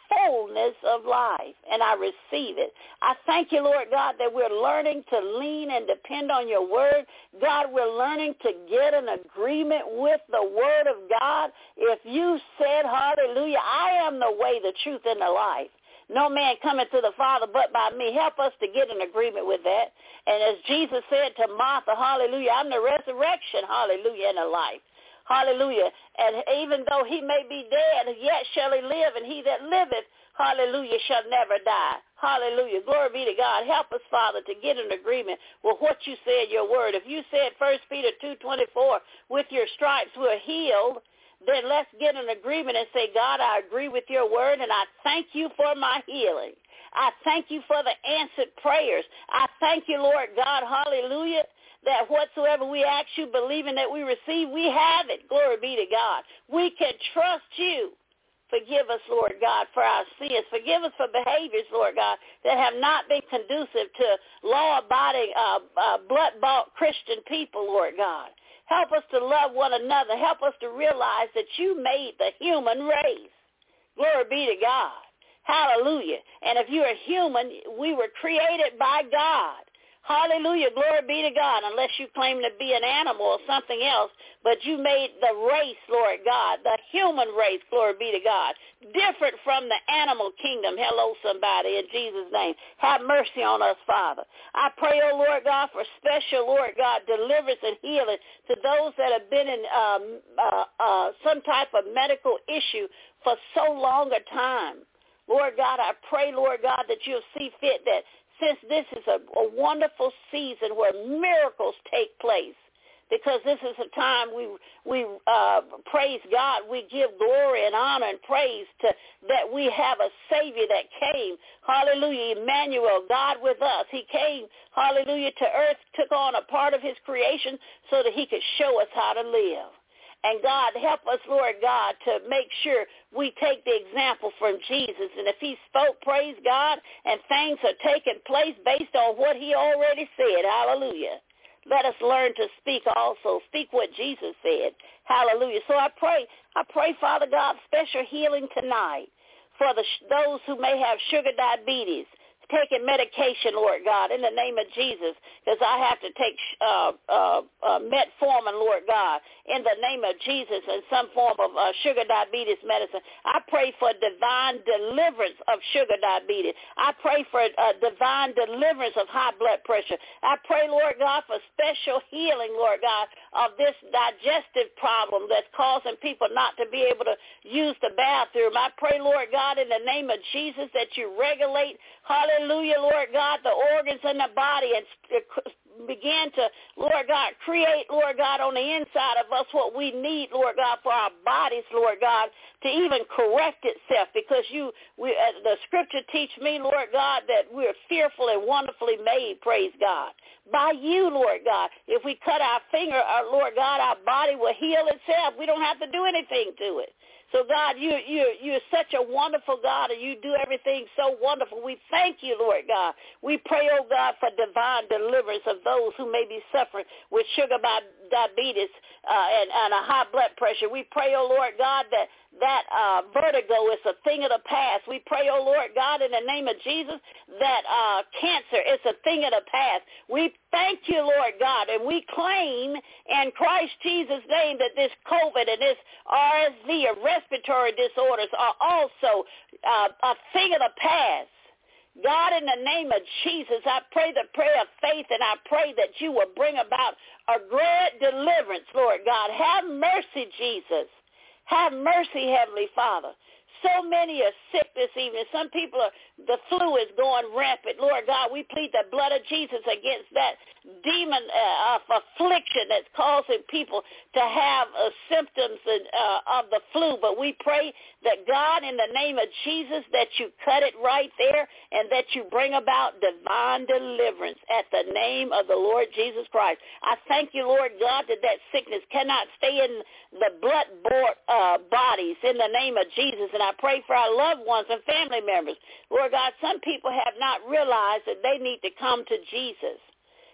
fullness of life, and I receive it. I thank you, Lord God, that we're learning to lean and depend on your word. God, we're learning to get an agreement with the word of God. If you said, hallelujah, I am the way, the truth, and the life. No man coming to the Father but by me. Help us to get an agreement with that. And as Jesus said to Martha, hallelujah, I'm the resurrection, hallelujah, and the life. Hallelujah. And even though he may be dead, yet shall he live, and he that liveth, hallelujah, shall never die. Hallelujah. Glory be to God. Help us, Father, to get an agreement with what you said, your word. If you said First Peter two twenty-four, with your stripes we're healed, then let's get an agreement and say, God, I agree with your word, and I thank you for my healing. I thank you for the answered prayers. I thank you, Lord God, hallelujah, that whatsoever we ask you, believing that we receive, we have it. Glory be to God. We can trust you. Forgive us, Lord God, for our sins. Forgive us for behaviors, Lord God, that have not been conducive to law-abiding, uh, uh, blood-bought Christian people, Lord God. Help us to love one another. Help us to realize that you made the human race. Glory be to God. Hallelujah. And if you're a human, we were created by God. Hallelujah. Glory be to God, unless you claim to be an animal or something else. But you made the race, Lord God, the human race, glory be to God, different from the animal kingdom. Hello, somebody, in Jesus' name. Have mercy on us, Father. I pray, oh, Lord God, for special, Lord God, deliverance and healing to those that have been in um, uh, uh, some type of medical issue for so long a time. Lord God, I pray, Lord God, that you'll see fit that since this is a, a wonderful season where miracles take place, because this is a time we we uh, praise God, we give glory and honor and praise to that we have a Savior that came, hallelujah, Emmanuel, God with us. He came, hallelujah, to earth, took on a part of his creation so that he could show us how to live. And God, help us, Lord God, to make sure we take the example from Jesus. And if he spoke, praise God, and things are taking place based on what he already said, hallelujah, let us learn to speak also. Speak what Jesus said, hallelujah. So I pray, I pray, Father God, special healing tonight for the, those who may have sugar diabetes, taking medication, Lord God, in the name of Jesus, because I have to take uh, uh, uh, metformin, Lord God, in the name of Jesus, and some form of uh, sugar diabetes medicine. I pray for divine deliverance of sugar diabetes. I pray for uh, divine deliverance of high blood pressure. I pray, Lord God, for special healing, Lord God, of this digestive problem that's causing people not to be able to use the bathroom. I pray, Lord God, in the name of Jesus, that you regulate, hallelujah, Lord God, the organs in the body and begin to, Lord God, create, Lord God, on the inside of us what we need, Lord God, for our bodies, Lord God, to even correct itself, because you, we, uh, the scripture teach me, Lord God, that we're fearfully and wonderfully made, praise God, by you, Lord God. If we cut our finger, our, Lord God, our body will heal itself. We don't have to do anything to it. So, God, you, you, you're such a wonderful God, and you do everything so wonderful. We thank you, Lord God. We pray, oh, God, for divine deliverance of those who may be suffering with sugar diabetes uh, and, and a high blood pressure. We pray, oh, Lord God, that that uh, vertigo is a thing of the past. We pray, oh, Lord God, in the name of Jesus, that uh, cancer is a thing of the past. We thank you, Lord God, and we claim in Christ Jesus' name that this COVID and this R S V or respiratory disorders are also uh, a thing of the past. God, in the name of Jesus, I pray the prayer of faith, and I pray that you will bring about a great deliverance, Lord God. Have mercy, Jesus. Have mercy, Heavenly Father. So many are sick this evening. Some people are, the flu is going rampant. Lord God, we plead the blood of Jesus against that demon uh, of affliction that's causing people to have uh, symptoms uh, of the flu. But we pray that, God, in the name of Jesus, that you cut it right there and that you bring about divine deliverance at the name of the Lord Jesus Christ. I thank you, Lord God, that that sickness cannot stay in the blood-borne uh, bodies in the name of Jesus. And I pray for our loved ones and family members. Lord God, some people have not realized that they need to come to Jesus.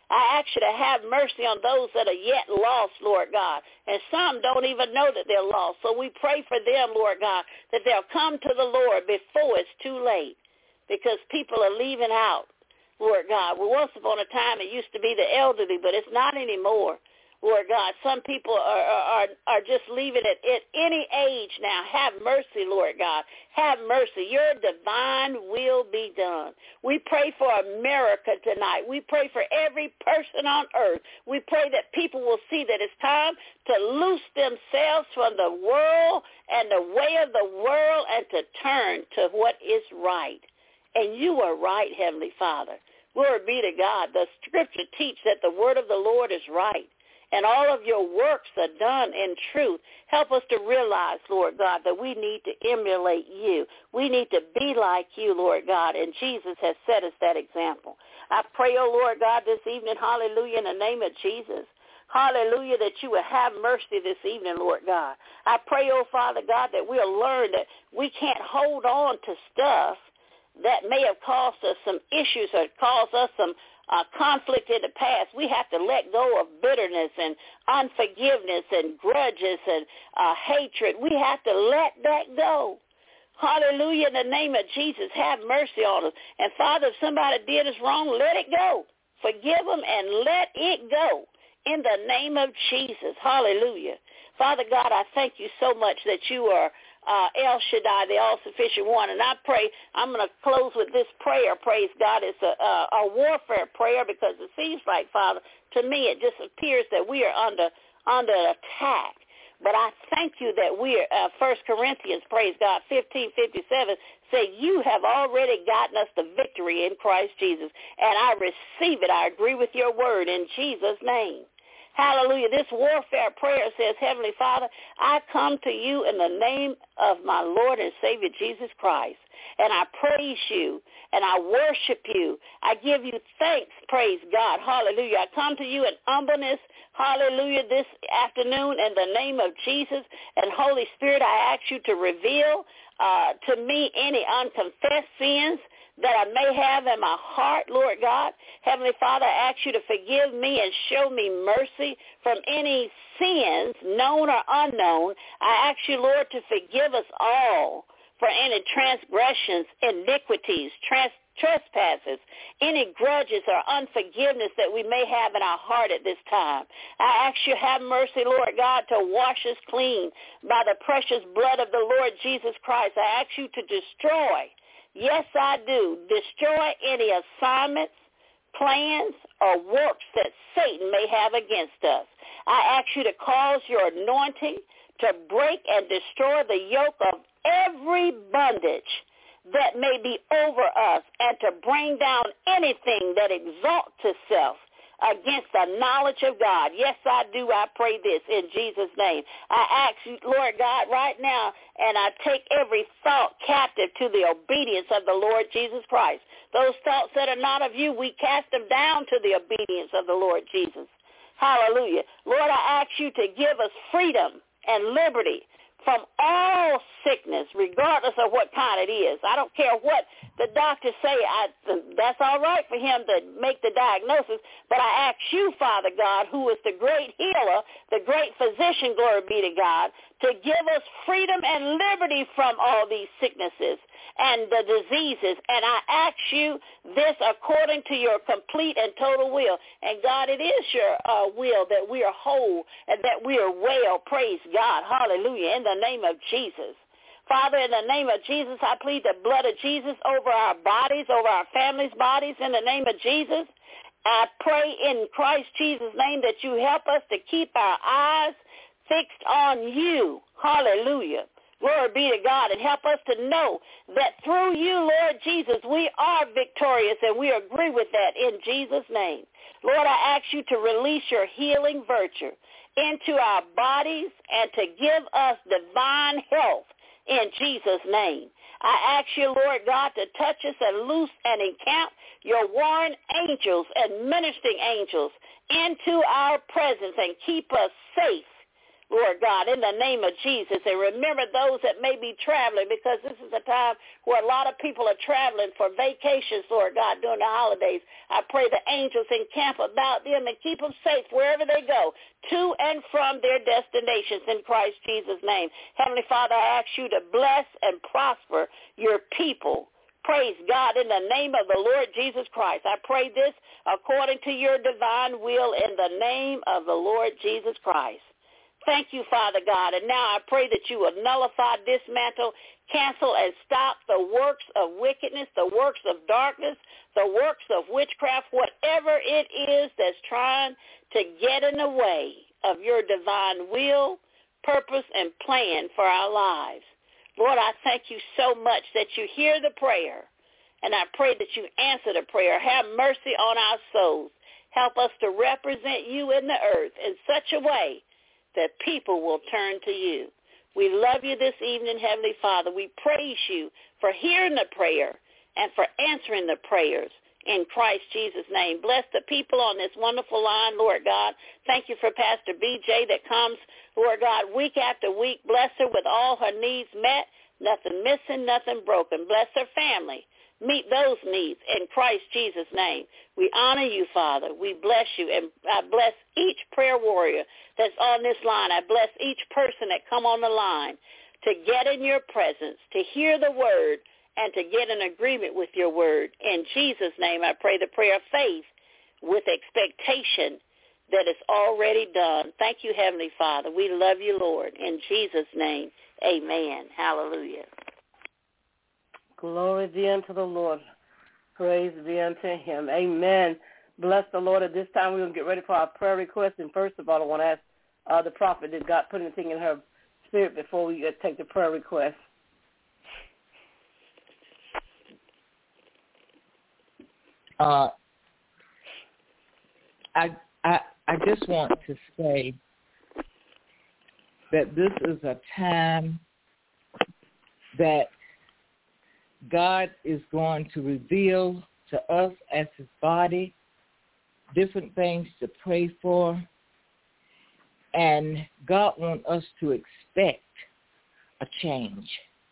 I ask you to have mercy on those that are yet lost, Lord God. And some don't even know that they're lost. So we pray for them, Lord God, that they'll come to the Lord before it's too late, because people are leaving out, Lord God. Well, once upon a time it used to be the elderly, but it's not anymore. Lord God, some people are are, are just leaving it at any age now. Have mercy, Lord God. Have mercy. Your divine will be done. We pray for America tonight. We pray for every person on earth. We pray that people will see that it's time to loose themselves from the world and the way of the world and to turn to what is right. And you are right, Heavenly Father. Glory be to God. The scripture teaches that the word of the Lord is right, and all of your works are done in truth. Help us to realize, Lord God, that we need to emulate you. We need to be like you, Lord God, and Jesus has set us that example. I pray, oh Lord God, this evening, hallelujah, in the name of Jesus, hallelujah, that you will have mercy this evening, Lord God. I pray, oh Father God, that we'll learn that we can't hold on to stuff that may have caused us some issues or caused us some Uh, conflict in the past. We have to let go of bitterness and unforgiveness and grudges and uh, hatred. We have to let that go. Hallelujah. In the name of Jesus, have mercy on us. And Father, if somebody did us wrong, let it go. Forgive them and let it go in the name of Jesus. Hallelujah. Father God, I thank you so much that you are Uh, El Shaddai, the all-sufficient one. And I pray, I'm going to close with this prayer, praise God. It's a, a, a warfare prayer, because it seems like, Father, to me it just appears that we are under under attack. But I thank you that we are, uh, First Corinthians, praise God, fifteen fifty-seven, say you have already gotten us the victory in Christ Jesus. And I receive it. I agree with your word in Jesus' name. Hallelujah. This warfare prayer says, Heavenly Father, I come to you in the name of my Lord and Savior Jesus Christ, and I praise you, and I worship you. I give you thanks, praise God. Hallelujah. I come to you in humbleness, hallelujah, this afternoon in the name of Jesus. And Holy Spirit, I ask you to reveal uh, to me any unconfessed sins that I may have in my heart, Lord God. Heavenly Father, I ask you to forgive me and show me mercy from any sins, known or unknown. I ask you, Lord, to forgive us all for any transgressions, iniquities, trans- trespasses, any grudges or unforgiveness that we may have in our heart at this time. I ask you, have mercy, Lord God, to wash us clean by the precious blood of the Lord Jesus Christ. I ask you to destroy, yes, I do, destroy any assignments, plans, or works that Satan may have against us. I ask you to cause your anointing to break and destroy the yoke of every bondage that may be over us, and to bring down anything that exalts itself against the knowledge of God. Yes, I do. I pray this in Jesus' name. I ask you, Lord God, right now, and I take every thought captive to the obedience of the Lord Jesus Christ. Those thoughts that are not of you, we cast them down to the obedience of the Lord Jesus. Hallelujah. Lord, I ask you to give us freedom and liberty from all sickness, regardless of what kind it is. I don't care what the doctors say. I, that's all right for him to make the diagnosis. But I ask you, Father God, who is the great healer, the great physician, glory be to God, to give us freedom and liberty from all these sicknesses and the diseases. And I ask you this according to your complete and total will. And God, it is your uh, will that we are whole and that we are well. Praise God. Hallelujah. In the name of Jesus. Father, in the name of Jesus, I plead the blood of Jesus over our bodies, over our families' bodies, in the name of Jesus. I pray in Christ Jesus' name that you help us to keep our eyes fixed on you. Hallelujah. Glory be to God, and help us to know that through you, Lord Jesus, we are victorious, and we agree with that in Jesus' name. Lord, I ask you to release your healing virtue into our bodies and to give us divine health in Jesus' name. I ask you, Lord God, to touch us and loose and encamp your warring angels and ministering angels into our presence and keep us safe Lord God, in the name of Jesus. And remember those that may be traveling, because this is a time where a lot of people are traveling for vacations, Lord God, during the holidays. I pray the angels encamp about them and keep them safe wherever they go, to and from their destinations in Christ Jesus' name. Heavenly Father, I ask you to bless and prosper your people. Praise God, in the name of the Lord Jesus Christ. I pray this according to your divine will in the name of the Lord Jesus Christ. Thank you, Father God. And now I pray that you will nullify, dismantle, cancel, and stop the works of wickedness, the works of darkness, the works of witchcraft, whatever it is that's trying to get in the way of your divine will, purpose, and plan for our lives. Lord, I thank you so much that you hear the prayer, and I pray that you answer the prayer. Have mercy on our souls. Help us to represent you in the earth in such a way that people will turn to you. We love you this evening, Heavenly Father. We praise you for hearing the prayer and for answering the prayers in Christ Jesus' name. Bless the people on this wonderful line, Lord God. Thank you for Pastor B J that comes, Lord God, week after week. Bless her with all her needs met, nothing missing, nothing broken. Bless her family. Meet those needs in Christ Jesus' name. We honor you, Father. We bless you, and I bless each prayer warrior that's on this line. I bless each person that come on the line to get in your presence, to hear the word, and to get in agreement with your word. In Jesus' name, I pray the prayer of faith with expectation that it's already done. Thank you, Heavenly Father. We love you, Lord. In Jesus' name, amen. Hallelujah. Glory be unto the Lord. Praise be unto him. Amen. Bless the Lord. At this time, we're going to get ready for our prayer request. And first of all, I want to ask uh, the prophet, did God put anything in her spirit before we uh, take the prayer request? Uh, I, I, I just want to say that this is a time that God is going to reveal to us as his body different things to pray for. And God wants us to expect a change.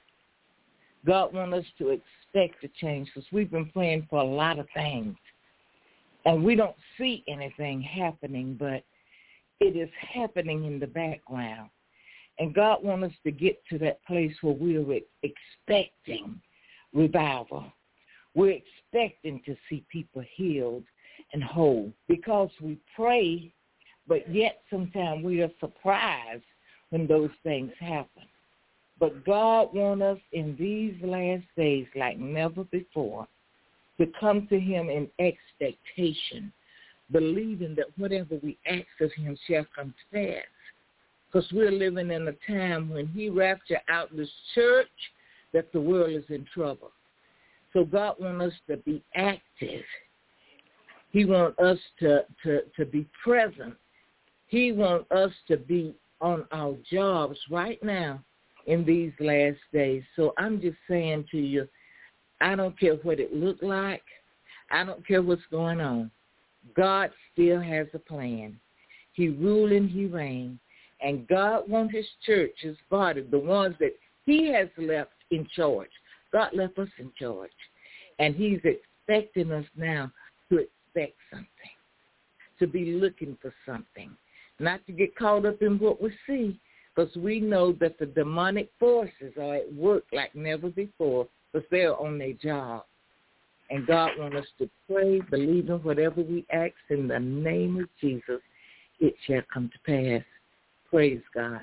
God wants us to expect a change because we've been praying for a lot of things. And we don't see anything happening, but it is happening in the background. And God wants us to get to that place where we're expecting revival. We're expecting to see people healed and whole because we pray, but yet sometimes we are surprised when those things happen. But God wants us in these last days like never before to come to him in expectation, believing that whatever we ask of him shall come to pass. Because we're living in a time when he raptured out this church that the world is in trouble. So God wants us to be active. He wants us to, to, to be present. He wants us to be on our jobs right now in these last days. So I'm just saying to you, I don't care what it looked like. I don't care what's going on. God still has a plan. He ruled and he reigned. And God wants his church, his body, the ones that he has left in charge. God left us in charge. And he's expecting us now to expect something, to be looking for something, not to get caught up in what we see, because we know that the demonic forces are at work like never before because they're on their job. And God wants us to pray, believe in whatever we ask in the name of Jesus, it shall come to pass. Praise God.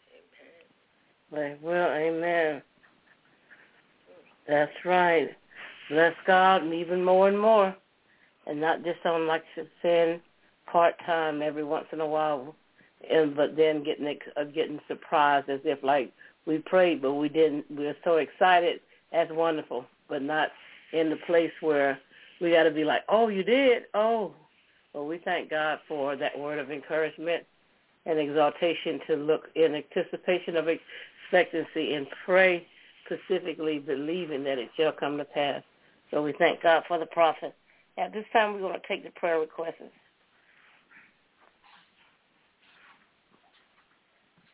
Amen. Well, amen. That's right. Bless God, and even more and more. And not just on, like you said, part-time every once in a while, and but then getting uh, getting surprised as if, like, we prayed, but we didn't. We were so excited. That's wonderful, but not in the place where we got to be like, oh, you did? Oh. Well, we thank God for that word of encouragement and exaltation to look in anticipation of expectancy and pray specifically believing that it shall come to pass. So we thank God for the prophet. At this time, we're going to take the prayer requests.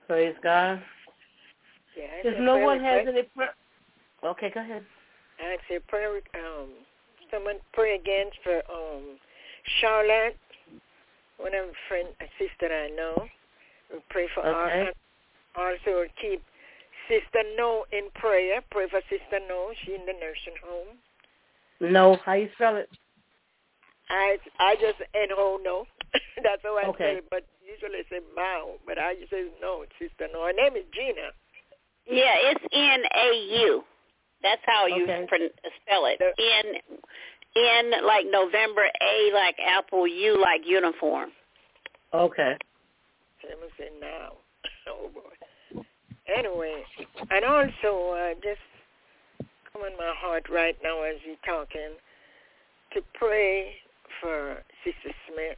Praise God. Yeah, if no one has any prayer. Okay, go ahead. I say prayer. Um, someone pray against for um, Charlotte, one of a friend, a sister I know. We pray for okay. her. Also keep Sister No in prayer. Pray for Sister No. She's in the nursing home. No, how you spell it? I I just N O no. That's how I okay. spell it. But usually I say Mao. But I just say no, Sister No. Her name is Gina. Yeah, it's N A U. That's how you okay. spell it. N N like November, A like apple, U like uniform. Okay. Let me say now. Oh boy. Anyway, and also uh, just come in my heart right now as you're talking to pray for Sister Smith.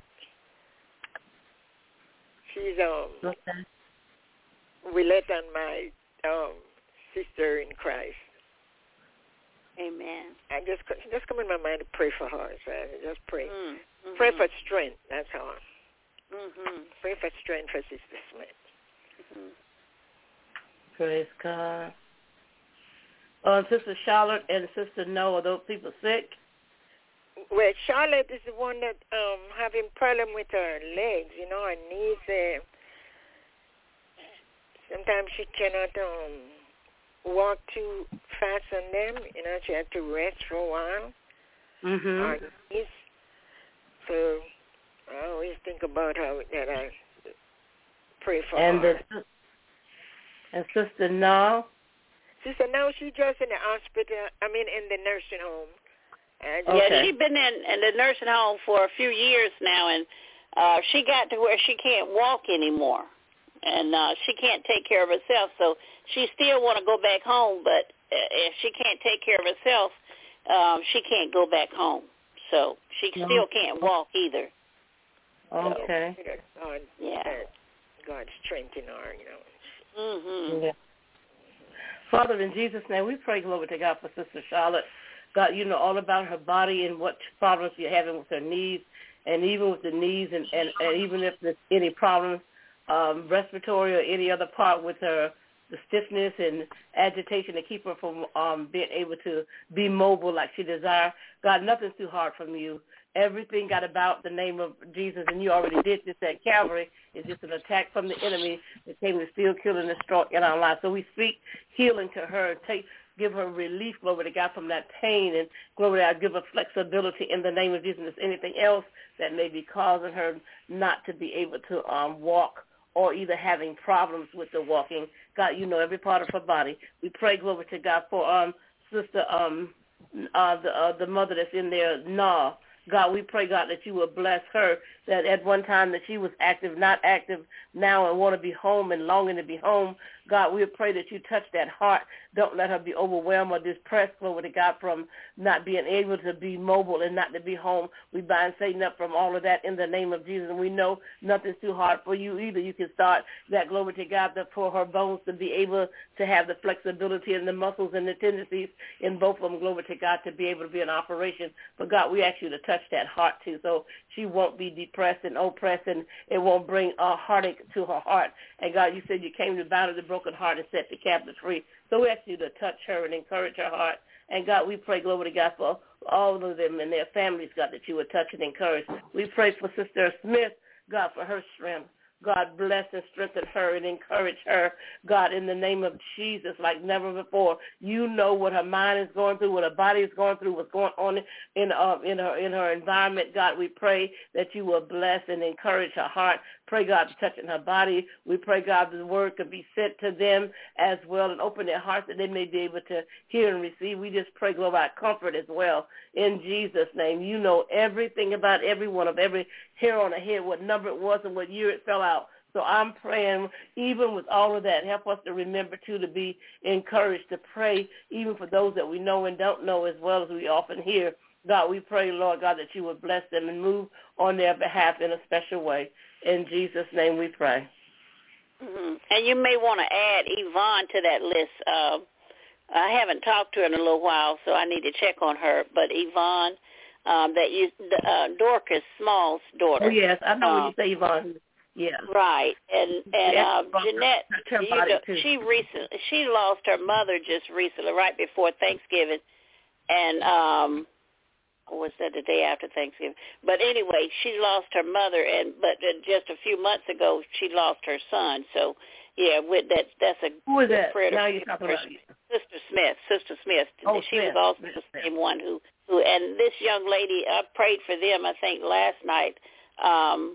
She's um okay. Willette and my um sister in Christ. Amen. I just just come in my mind to pray for her. So I just pray. Mm-hmm. Pray for strength. That's how. Mm-hmm. Pray for strength for Sister Smith. Mm-hmm. Praise God. Uh, Sister Charlotte and Sister No, are those people sick? Well, Charlotte is the one that um having problem with her legs. You know, her knees. Uh, sometimes she cannot um walk too fast on them. You know, she had to rest for a while. Mm-hmm. Her knees. So I always think about how that I pray for and her. The, and Sister No? Sister No, she just in the hospital. I mean, in the nursing home. And okay. Yeah, she's been in, in the nursing home for a few years now, and uh, she got to where she can't walk anymore, and uh, she can't take care of herself. So she still want to go back home, but if she can't take care of herself, um, she can't go back home. So she no. still can't walk either. Okay. So, God, yeah. God strengthen her, you know. Mm-hmm. Yeah. Father, in Jesus' name, we pray, glory to God, for Sister Charlotte. God, you know all about her body and what problems you're having with her knees, and even with the knees, and, and, and even if there's any problems, um, respiratory or any other part with her, the stiffness and agitation to keep her from um, being able to be mobile like she desires. God, nothing's too hard from you. Everything got about the name of Jesus, and you already did this at Calvary. It's just an attack from the enemy that came to steal, kill, and destroy in our lives. So we speak healing to her. Take, give her relief, glory to God, from that pain, and glory to God, give her flexibility in the name of Jesus. If there's anything else that may be causing her not to be able to um, walk or either having problems with the walking, God, you know every part of her body. We pray, glory to God, for um, Sister um, uh, the uh, the mother that's in there, Nah. God, we pray, God, that you will bless her, that at one time that she was active, not active now, and want to be home and longing to be home. God, we pray that you touch that heart. Don't let her be overwhelmed or depressed, glory to God, from not being able to be mobile and not to be home. We bind Satan up from all of that in the name of Jesus, and we know nothing's too hard for you either. You can start that, glory to God, that for her bones to be able to have the flexibility and the muscles and the tendencies in both of them, glory to God, to be able to be in operation. But, God, we ask you to touch that heart, too, so she won't be depressed and oppressed, and it won't bring a heartache to her heart. And, God, you said you came to bind the broken heart and set the captives free. So we ask you to touch her and encourage her heart. And, God, we pray, glory to God, for all of them and their families, God, that you would touch and encourage. We pray for Sister Smith, God, for her strength. God, bless and strengthen her and encourage her, God, in the name of Jesus, like never before. You know what her mind is going through, what her body is going through, what's going on in uh, in her in her environment. God, we pray that you will bless and encourage her heart. Pray, God, to touch in her body. We pray, God, the word could be sent to them as well and open their hearts that they may be able to hear and receive. We just pray, glory, about comfort as well. In Jesus' name, you know everything about every one of every hair on her head, what number it was and what year it fell out. So I'm praying, even with all of that, help us to remember, too, to be encouraged, to pray, even for those that we know and don't know as well as we often hear. God, we pray, Lord God, that you would bless them and move on their behalf in a special way. In Jesus' name we pray. Mm-hmm. And you may want to add Yvonne to that list. Uh, I haven't talked to her in a little while, so I need to check on her. But Yvonne, um, that you, uh, Dorcas Small's daughter. Oh, yes, I know um, when you say Yvonne. Yeah. Right. And and Yeah, um, Jeanette, her, her you know, too. she recently she lost her mother just recently, right before Thanksgiving, and um, or was that the day after Thanksgiving? But anyway, she lost her mother, and but just a few months ago, she lost her son. So yeah, with that, that's a who is good that? prayer to Now you're talking about Sister Smith. Sister Smith. Oh, she Smith. was also Smith. the same one who who, and this young lady, I prayed for them. I think last night. Um,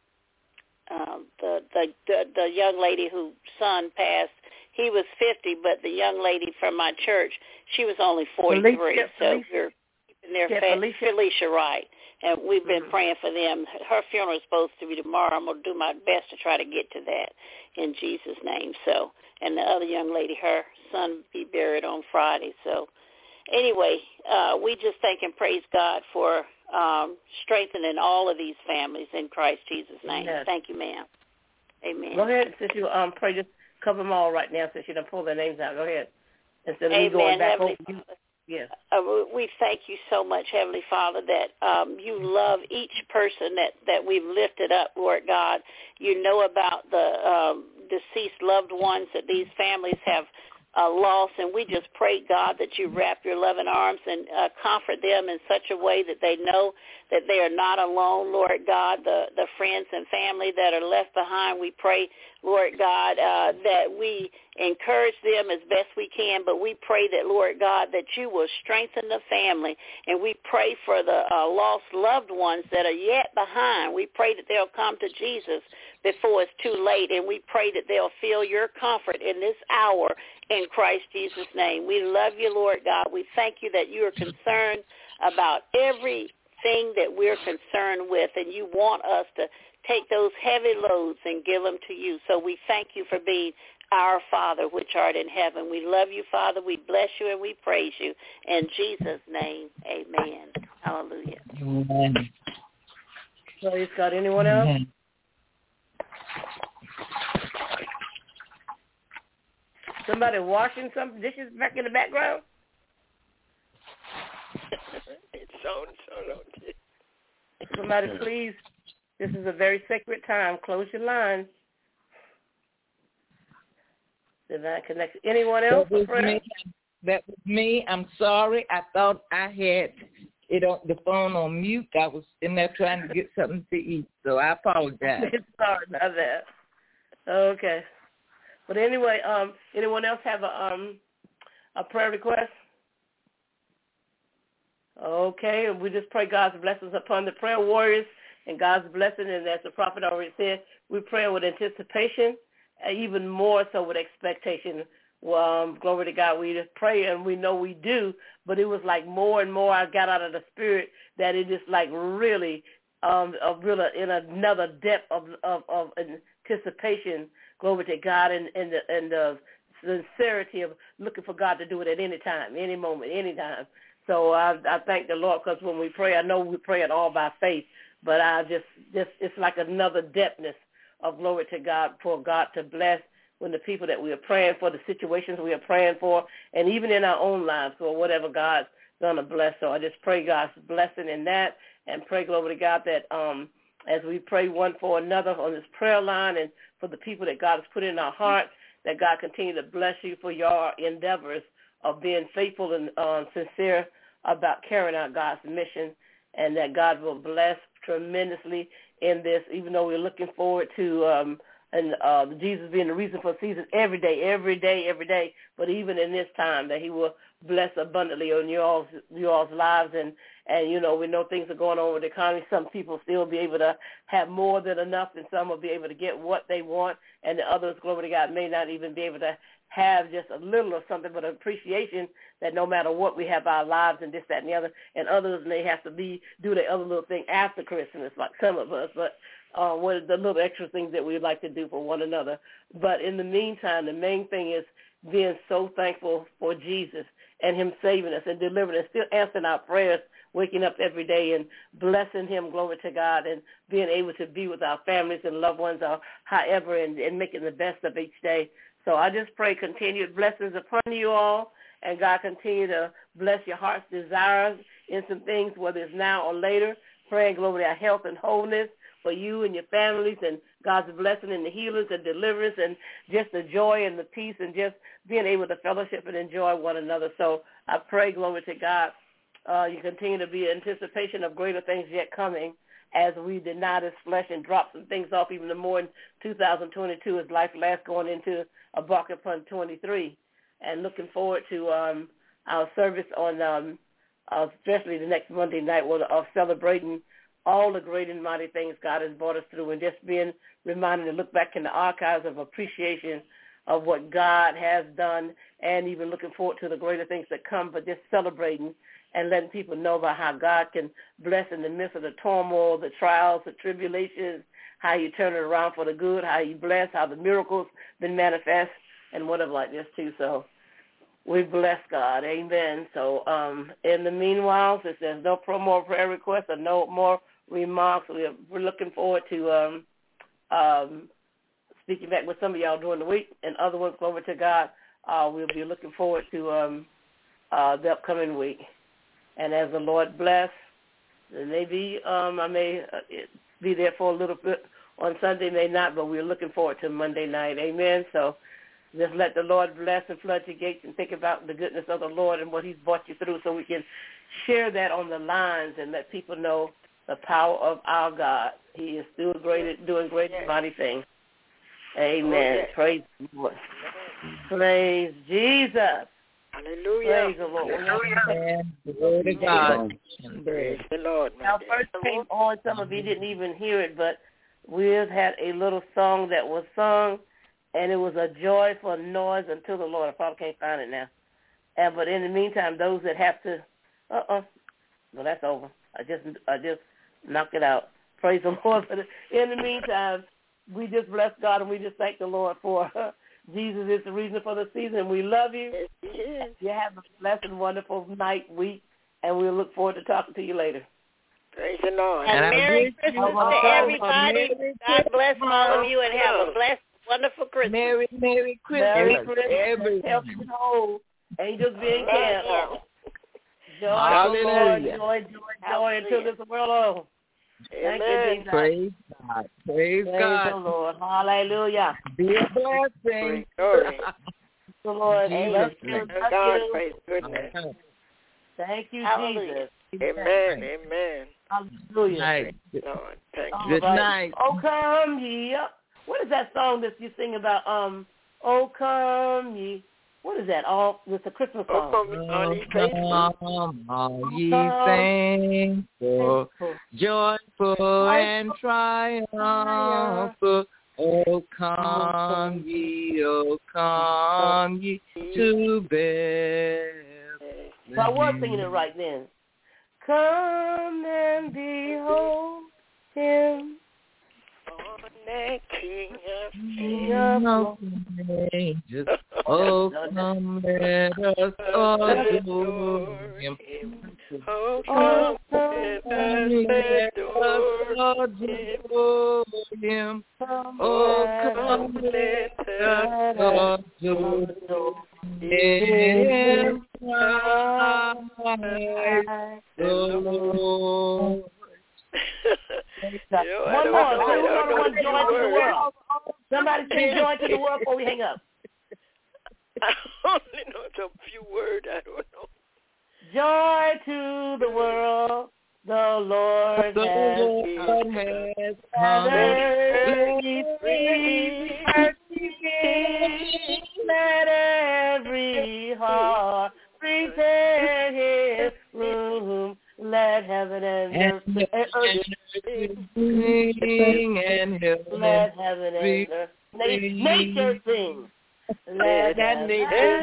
Um, the, the the the young lady whose son passed, he was fifty, but the young lady from my church, she was only forty-three. Felicia, so Felicia. we're keeping their yeah, faith. Felicia. Felicia, right? And we've been mm-hmm. praying for them. Her funeral is supposed to be tomorrow. I'm gonna do my best to try to get to that in Jesus' name. So, and the other young lady, her son be buried on Friday. So, anyway, uh, we just thank and praise God for um, strengthening all of these families in Christ Jesus' name. Yes. Thank you, ma'am. Amen. Go ahead, since you um pray, just cover them all right now, since you don't pull their names out. Go ahead. Instead of Amen. me going back Heavenly over you. Yes. Uh, we thank you so much, Heavenly Father, that um, you love each person that, that we've lifted up, Lord God. You know about the um, deceased loved ones that these families have uh, lost, and we just pray, God, that you wrap your loving arms and uh, comfort them in such a way that they know that they are not alone, Lord God. The, the friends and family that are left behind, we pray, Lord God, uh, that we encourage them as best we can, but we pray that, Lord God, that you will strengthen the family, and we pray for the uh, lost loved ones that are yet behind. We pray that they'll come to Jesus before it's too late, and we pray that they'll feel your comfort in this hour in Christ Jesus' name. We love you, Lord God. We thank you that you are concerned about everything that we're concerned with, and you want us to take those heavy loads and give them to you. So we thank you for being our Father which art in heaven. We love you, Father. We bless you and we praise you. In Jesus' name, amen. Hallelujah. Amen. Praise God. Anyone else? Amen. Somebody washing some dishes back in the background? It's on, so on. Somebody, please. This is a very sacred time. Close your line. Divine connection. Anyone else? That was me. That was me. I'm sorry. I thought I had it on the phone on mute. I was in there trying to get something to eat, so I apologize. Sorry about that. Okay. But anyway, um, anyone else have a um a prayer request? Okay, and we just pray God's blessings upon the prayer warriors and God's blessing, and as the prophet already said, we pray with anticipation, even more so with expectation. Well, um, glory to God. We just pray, and we know we do, but it was like more and more I got out of the spirit that it is like really, um, a really in another depth of of, of anticipation. Glory to God, and and the, and the sincerity of looking for God to do it at any time, any moment, any time. So I, I thank the Lord, because when we pray, I know we pray it all by faith, but I just, just it's like another depthness of glory to God, for God to bless when the people that we are praying for, the situations we are praying for, and even in our own lives, or whatever God's going to bless. So I just pray God's blessing in that, and pray, glory to God, that um, as we pray one for another on this prayer line, and for the people that God has put in our hearts, that God continue to bless you for your endeavors of being faithful and um, sincere about carrying out God's mission, and that God will bless tremendously in this, even though we're looking forward to um, and uh, Jesus being the reason for the season every day, every day, every day, but even in this time, that he will bless abundantly on your all's, your all's lives. And, and, you know, we know things are going on with the economy. Some people still be able to have more than enough, and some will be able to get what they want, and the others, glory to God, may not even be able to have just a little of something, but appreciation that no matter what, we have our lives and this, that, and the other, and others may have to be do their other little thing after Christmas, like some of us, but uh, what are the little extra things that we'd like to do for one another. But in the meantime, the main thing is being so thankful for Jesus and him saving us and delivering us, still answering our prayers, waking up every day and blessing him, glory to God, and being able to be with our families and loved ones, or however, and, and making the best of each day. So I just pray continued blessings upon you all, and God continue to bless your heart's desires in some things, whether it's now or later, praying, glory to our health and wholeness. for you and your families, and God's blessing and the healers and deliverance and just the joy and the peace and just being able to fellowship and enjoy one another. So I pray, glory to God, uh, you continue to be in anticipation of greater things yet coming as we deny this flesh and drop some things off even more in two thousand twenty-two as life lasts going into a bark upon twenty-three. And looking forward to um, our service on um, uh, especially the next Monday night of celebrating all the great and mighty things God has brought us through, and just being reminded to look back in the archives of appreciation of what God has done, and even looking forward to the greater things that come, but just celebrating and letting people know about how God can bless in the midst of the turmoil, the trials, the tribulations, how you turn it around for the good, how you bless, how the miracles been manifest, and whatever like this too. So we bless God. Amen. So um, in the meanwhile, since there's no more prayer requests or no more remarks, we're, we're looking forward to um, um, speaking back with some of y'all during the week, and other ones, glory to God, uh, we'll be looking forward to um, uh, the upcoming week. And as the Lord bless, maybe um, I may uh, be there for a little bit on Sunday, may not, but we're looking forward to Monday night. Amen. So just let the Lord bless and flood your gates and think about the goodness of the Lord and what he's brought you through, so we can share that on the lines and let people know the power of our God. He is still great, doing great and mighty things. Amen. Oh, praise the Lord. Praise Jesus. Hallelujah. Praise the Lord. Hallelujah. Glory to God. Praise the Lord. Now, first came on, some of you didn't even hear it, but we had a little song that was sung, and it was a joyful noise unto the Lord. I probably can't find it now. And but in the meantime, those that have to, uh-uh, well, that's over. I just, I just knocked it out. Praise the Lord. But in the meantime, we just bless God and we just thank the Lord for Jesus is the reason for the season. We love you. Yes. You have a blessed and wonderful night, week, and we'll look forward to talking to you later. Praise the Lord. And And Merry Christmas to everybody. God bless all of you and have a blessed, wonderful Christmas. Merry, Merry Christmas. Merry Christmas. Everyone. Help you hold. Angels being camped. Joy, Hallelujah. joy, joy, joy until this world over. Thank you, Jesus. Praise God. Praise, Praise God. the Lord. Hallelujah. Be a blessing. Glory. The Lord. Jesus. Bless you. God, praise goodness. Thank you, Hallelujah. Jesus. Amen. Amen. Hallelujah. Night. Lord, thank All you. Good right. night. Oh, come ye up. What is that song that you sing about? Um, Oh, come ye. What is that? All it's a Christmas song. Oh, come on these faithful. Come, all ye thankful, joyful and triumphant. Oh, come ye, oh, come ye to Bethlehem. So I was singing it right then. Come and behold him. On that King of King Kings. of Angels, oh, come let us adore him. Oh, Oh, come come let us adore him. Come Oh, let come us let us adore him. Christ the Lord. You know, I One don't more. know- Say I who don't gonna know want the joy to the word. world? Somebody say joy to the world before we hang up. I only know a few words. I don't know. Joy to the world, the Lord The has Lord has come. Let every heart prepare his room. Let heaven and earth sing and let heaven and earth nature sing. Let that heaven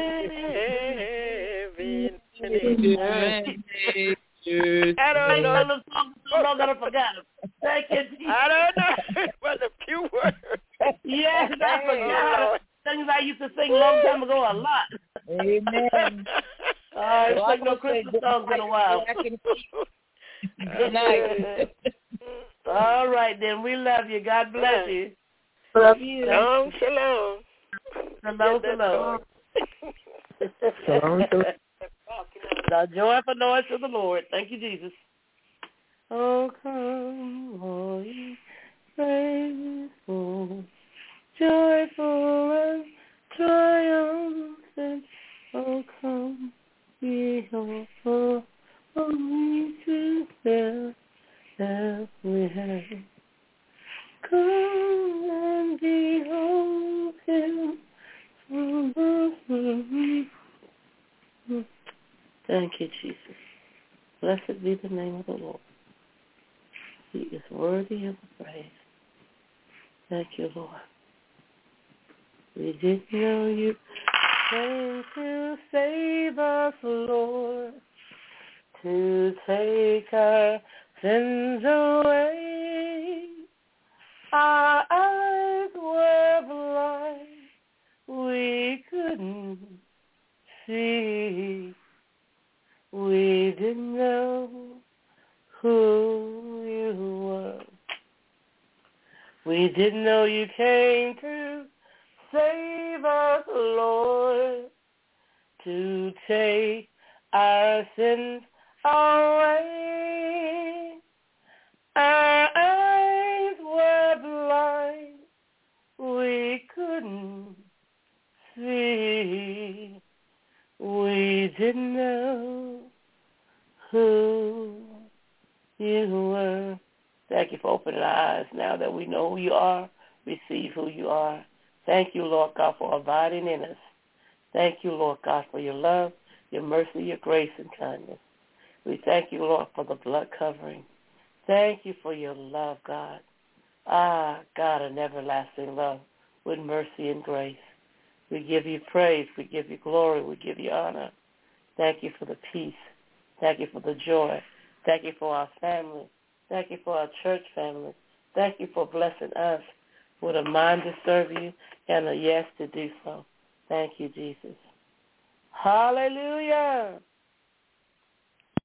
I don't know. the song so long that I forgot it. Thank you, Jesus. I don't know. It was a few words. Yes, I forgot. Things I used to sing a long time ago a lot. Amen. Uh, I well, sing no Christmas songs in a while. Good night. All right, then. We love you. God bless you. Love you. Shalom, shalom. Shalom, shalom. Shalom, shalom. The joyful noise to the Lord. Thank you, Jesus. Oh, come, Lord. praiseful, joyful and triumphant. Oh, come, behold, oh, only to them that we have. Come and behold him. Thank you, Jesus. Blessed be the name of the Lord. He is worthy of the praise. Thank you, Lord. We didn't know you came to save us, Lord, to take our sins away. Our eyes were blind, we couldn't see. We didn't know who you were. We didn't know you came to save us, Lord, to take our sins away. Our eyes were blind, we couldn't see. We didn't know who you were. Thank you for opening our eyes now that we know who you are, receive who you are. Thank you, Lord God, for abiding in us. Thank you, Lord God, for your love, your mercy, your grace, and kindness. We thank you, Lord, for the blood covering. Thank you for your love, God. Ah, God, an everlasting love with mercy and grace. We give you praise. We give you glory. We give you honor. Thank you for the peace. Thank you for the joy. Thank you for our family. Thank you for our church family. Thank you for blessing us with a mind to serve you and a yes to do so. Thank you, Jesus. Hallelujah.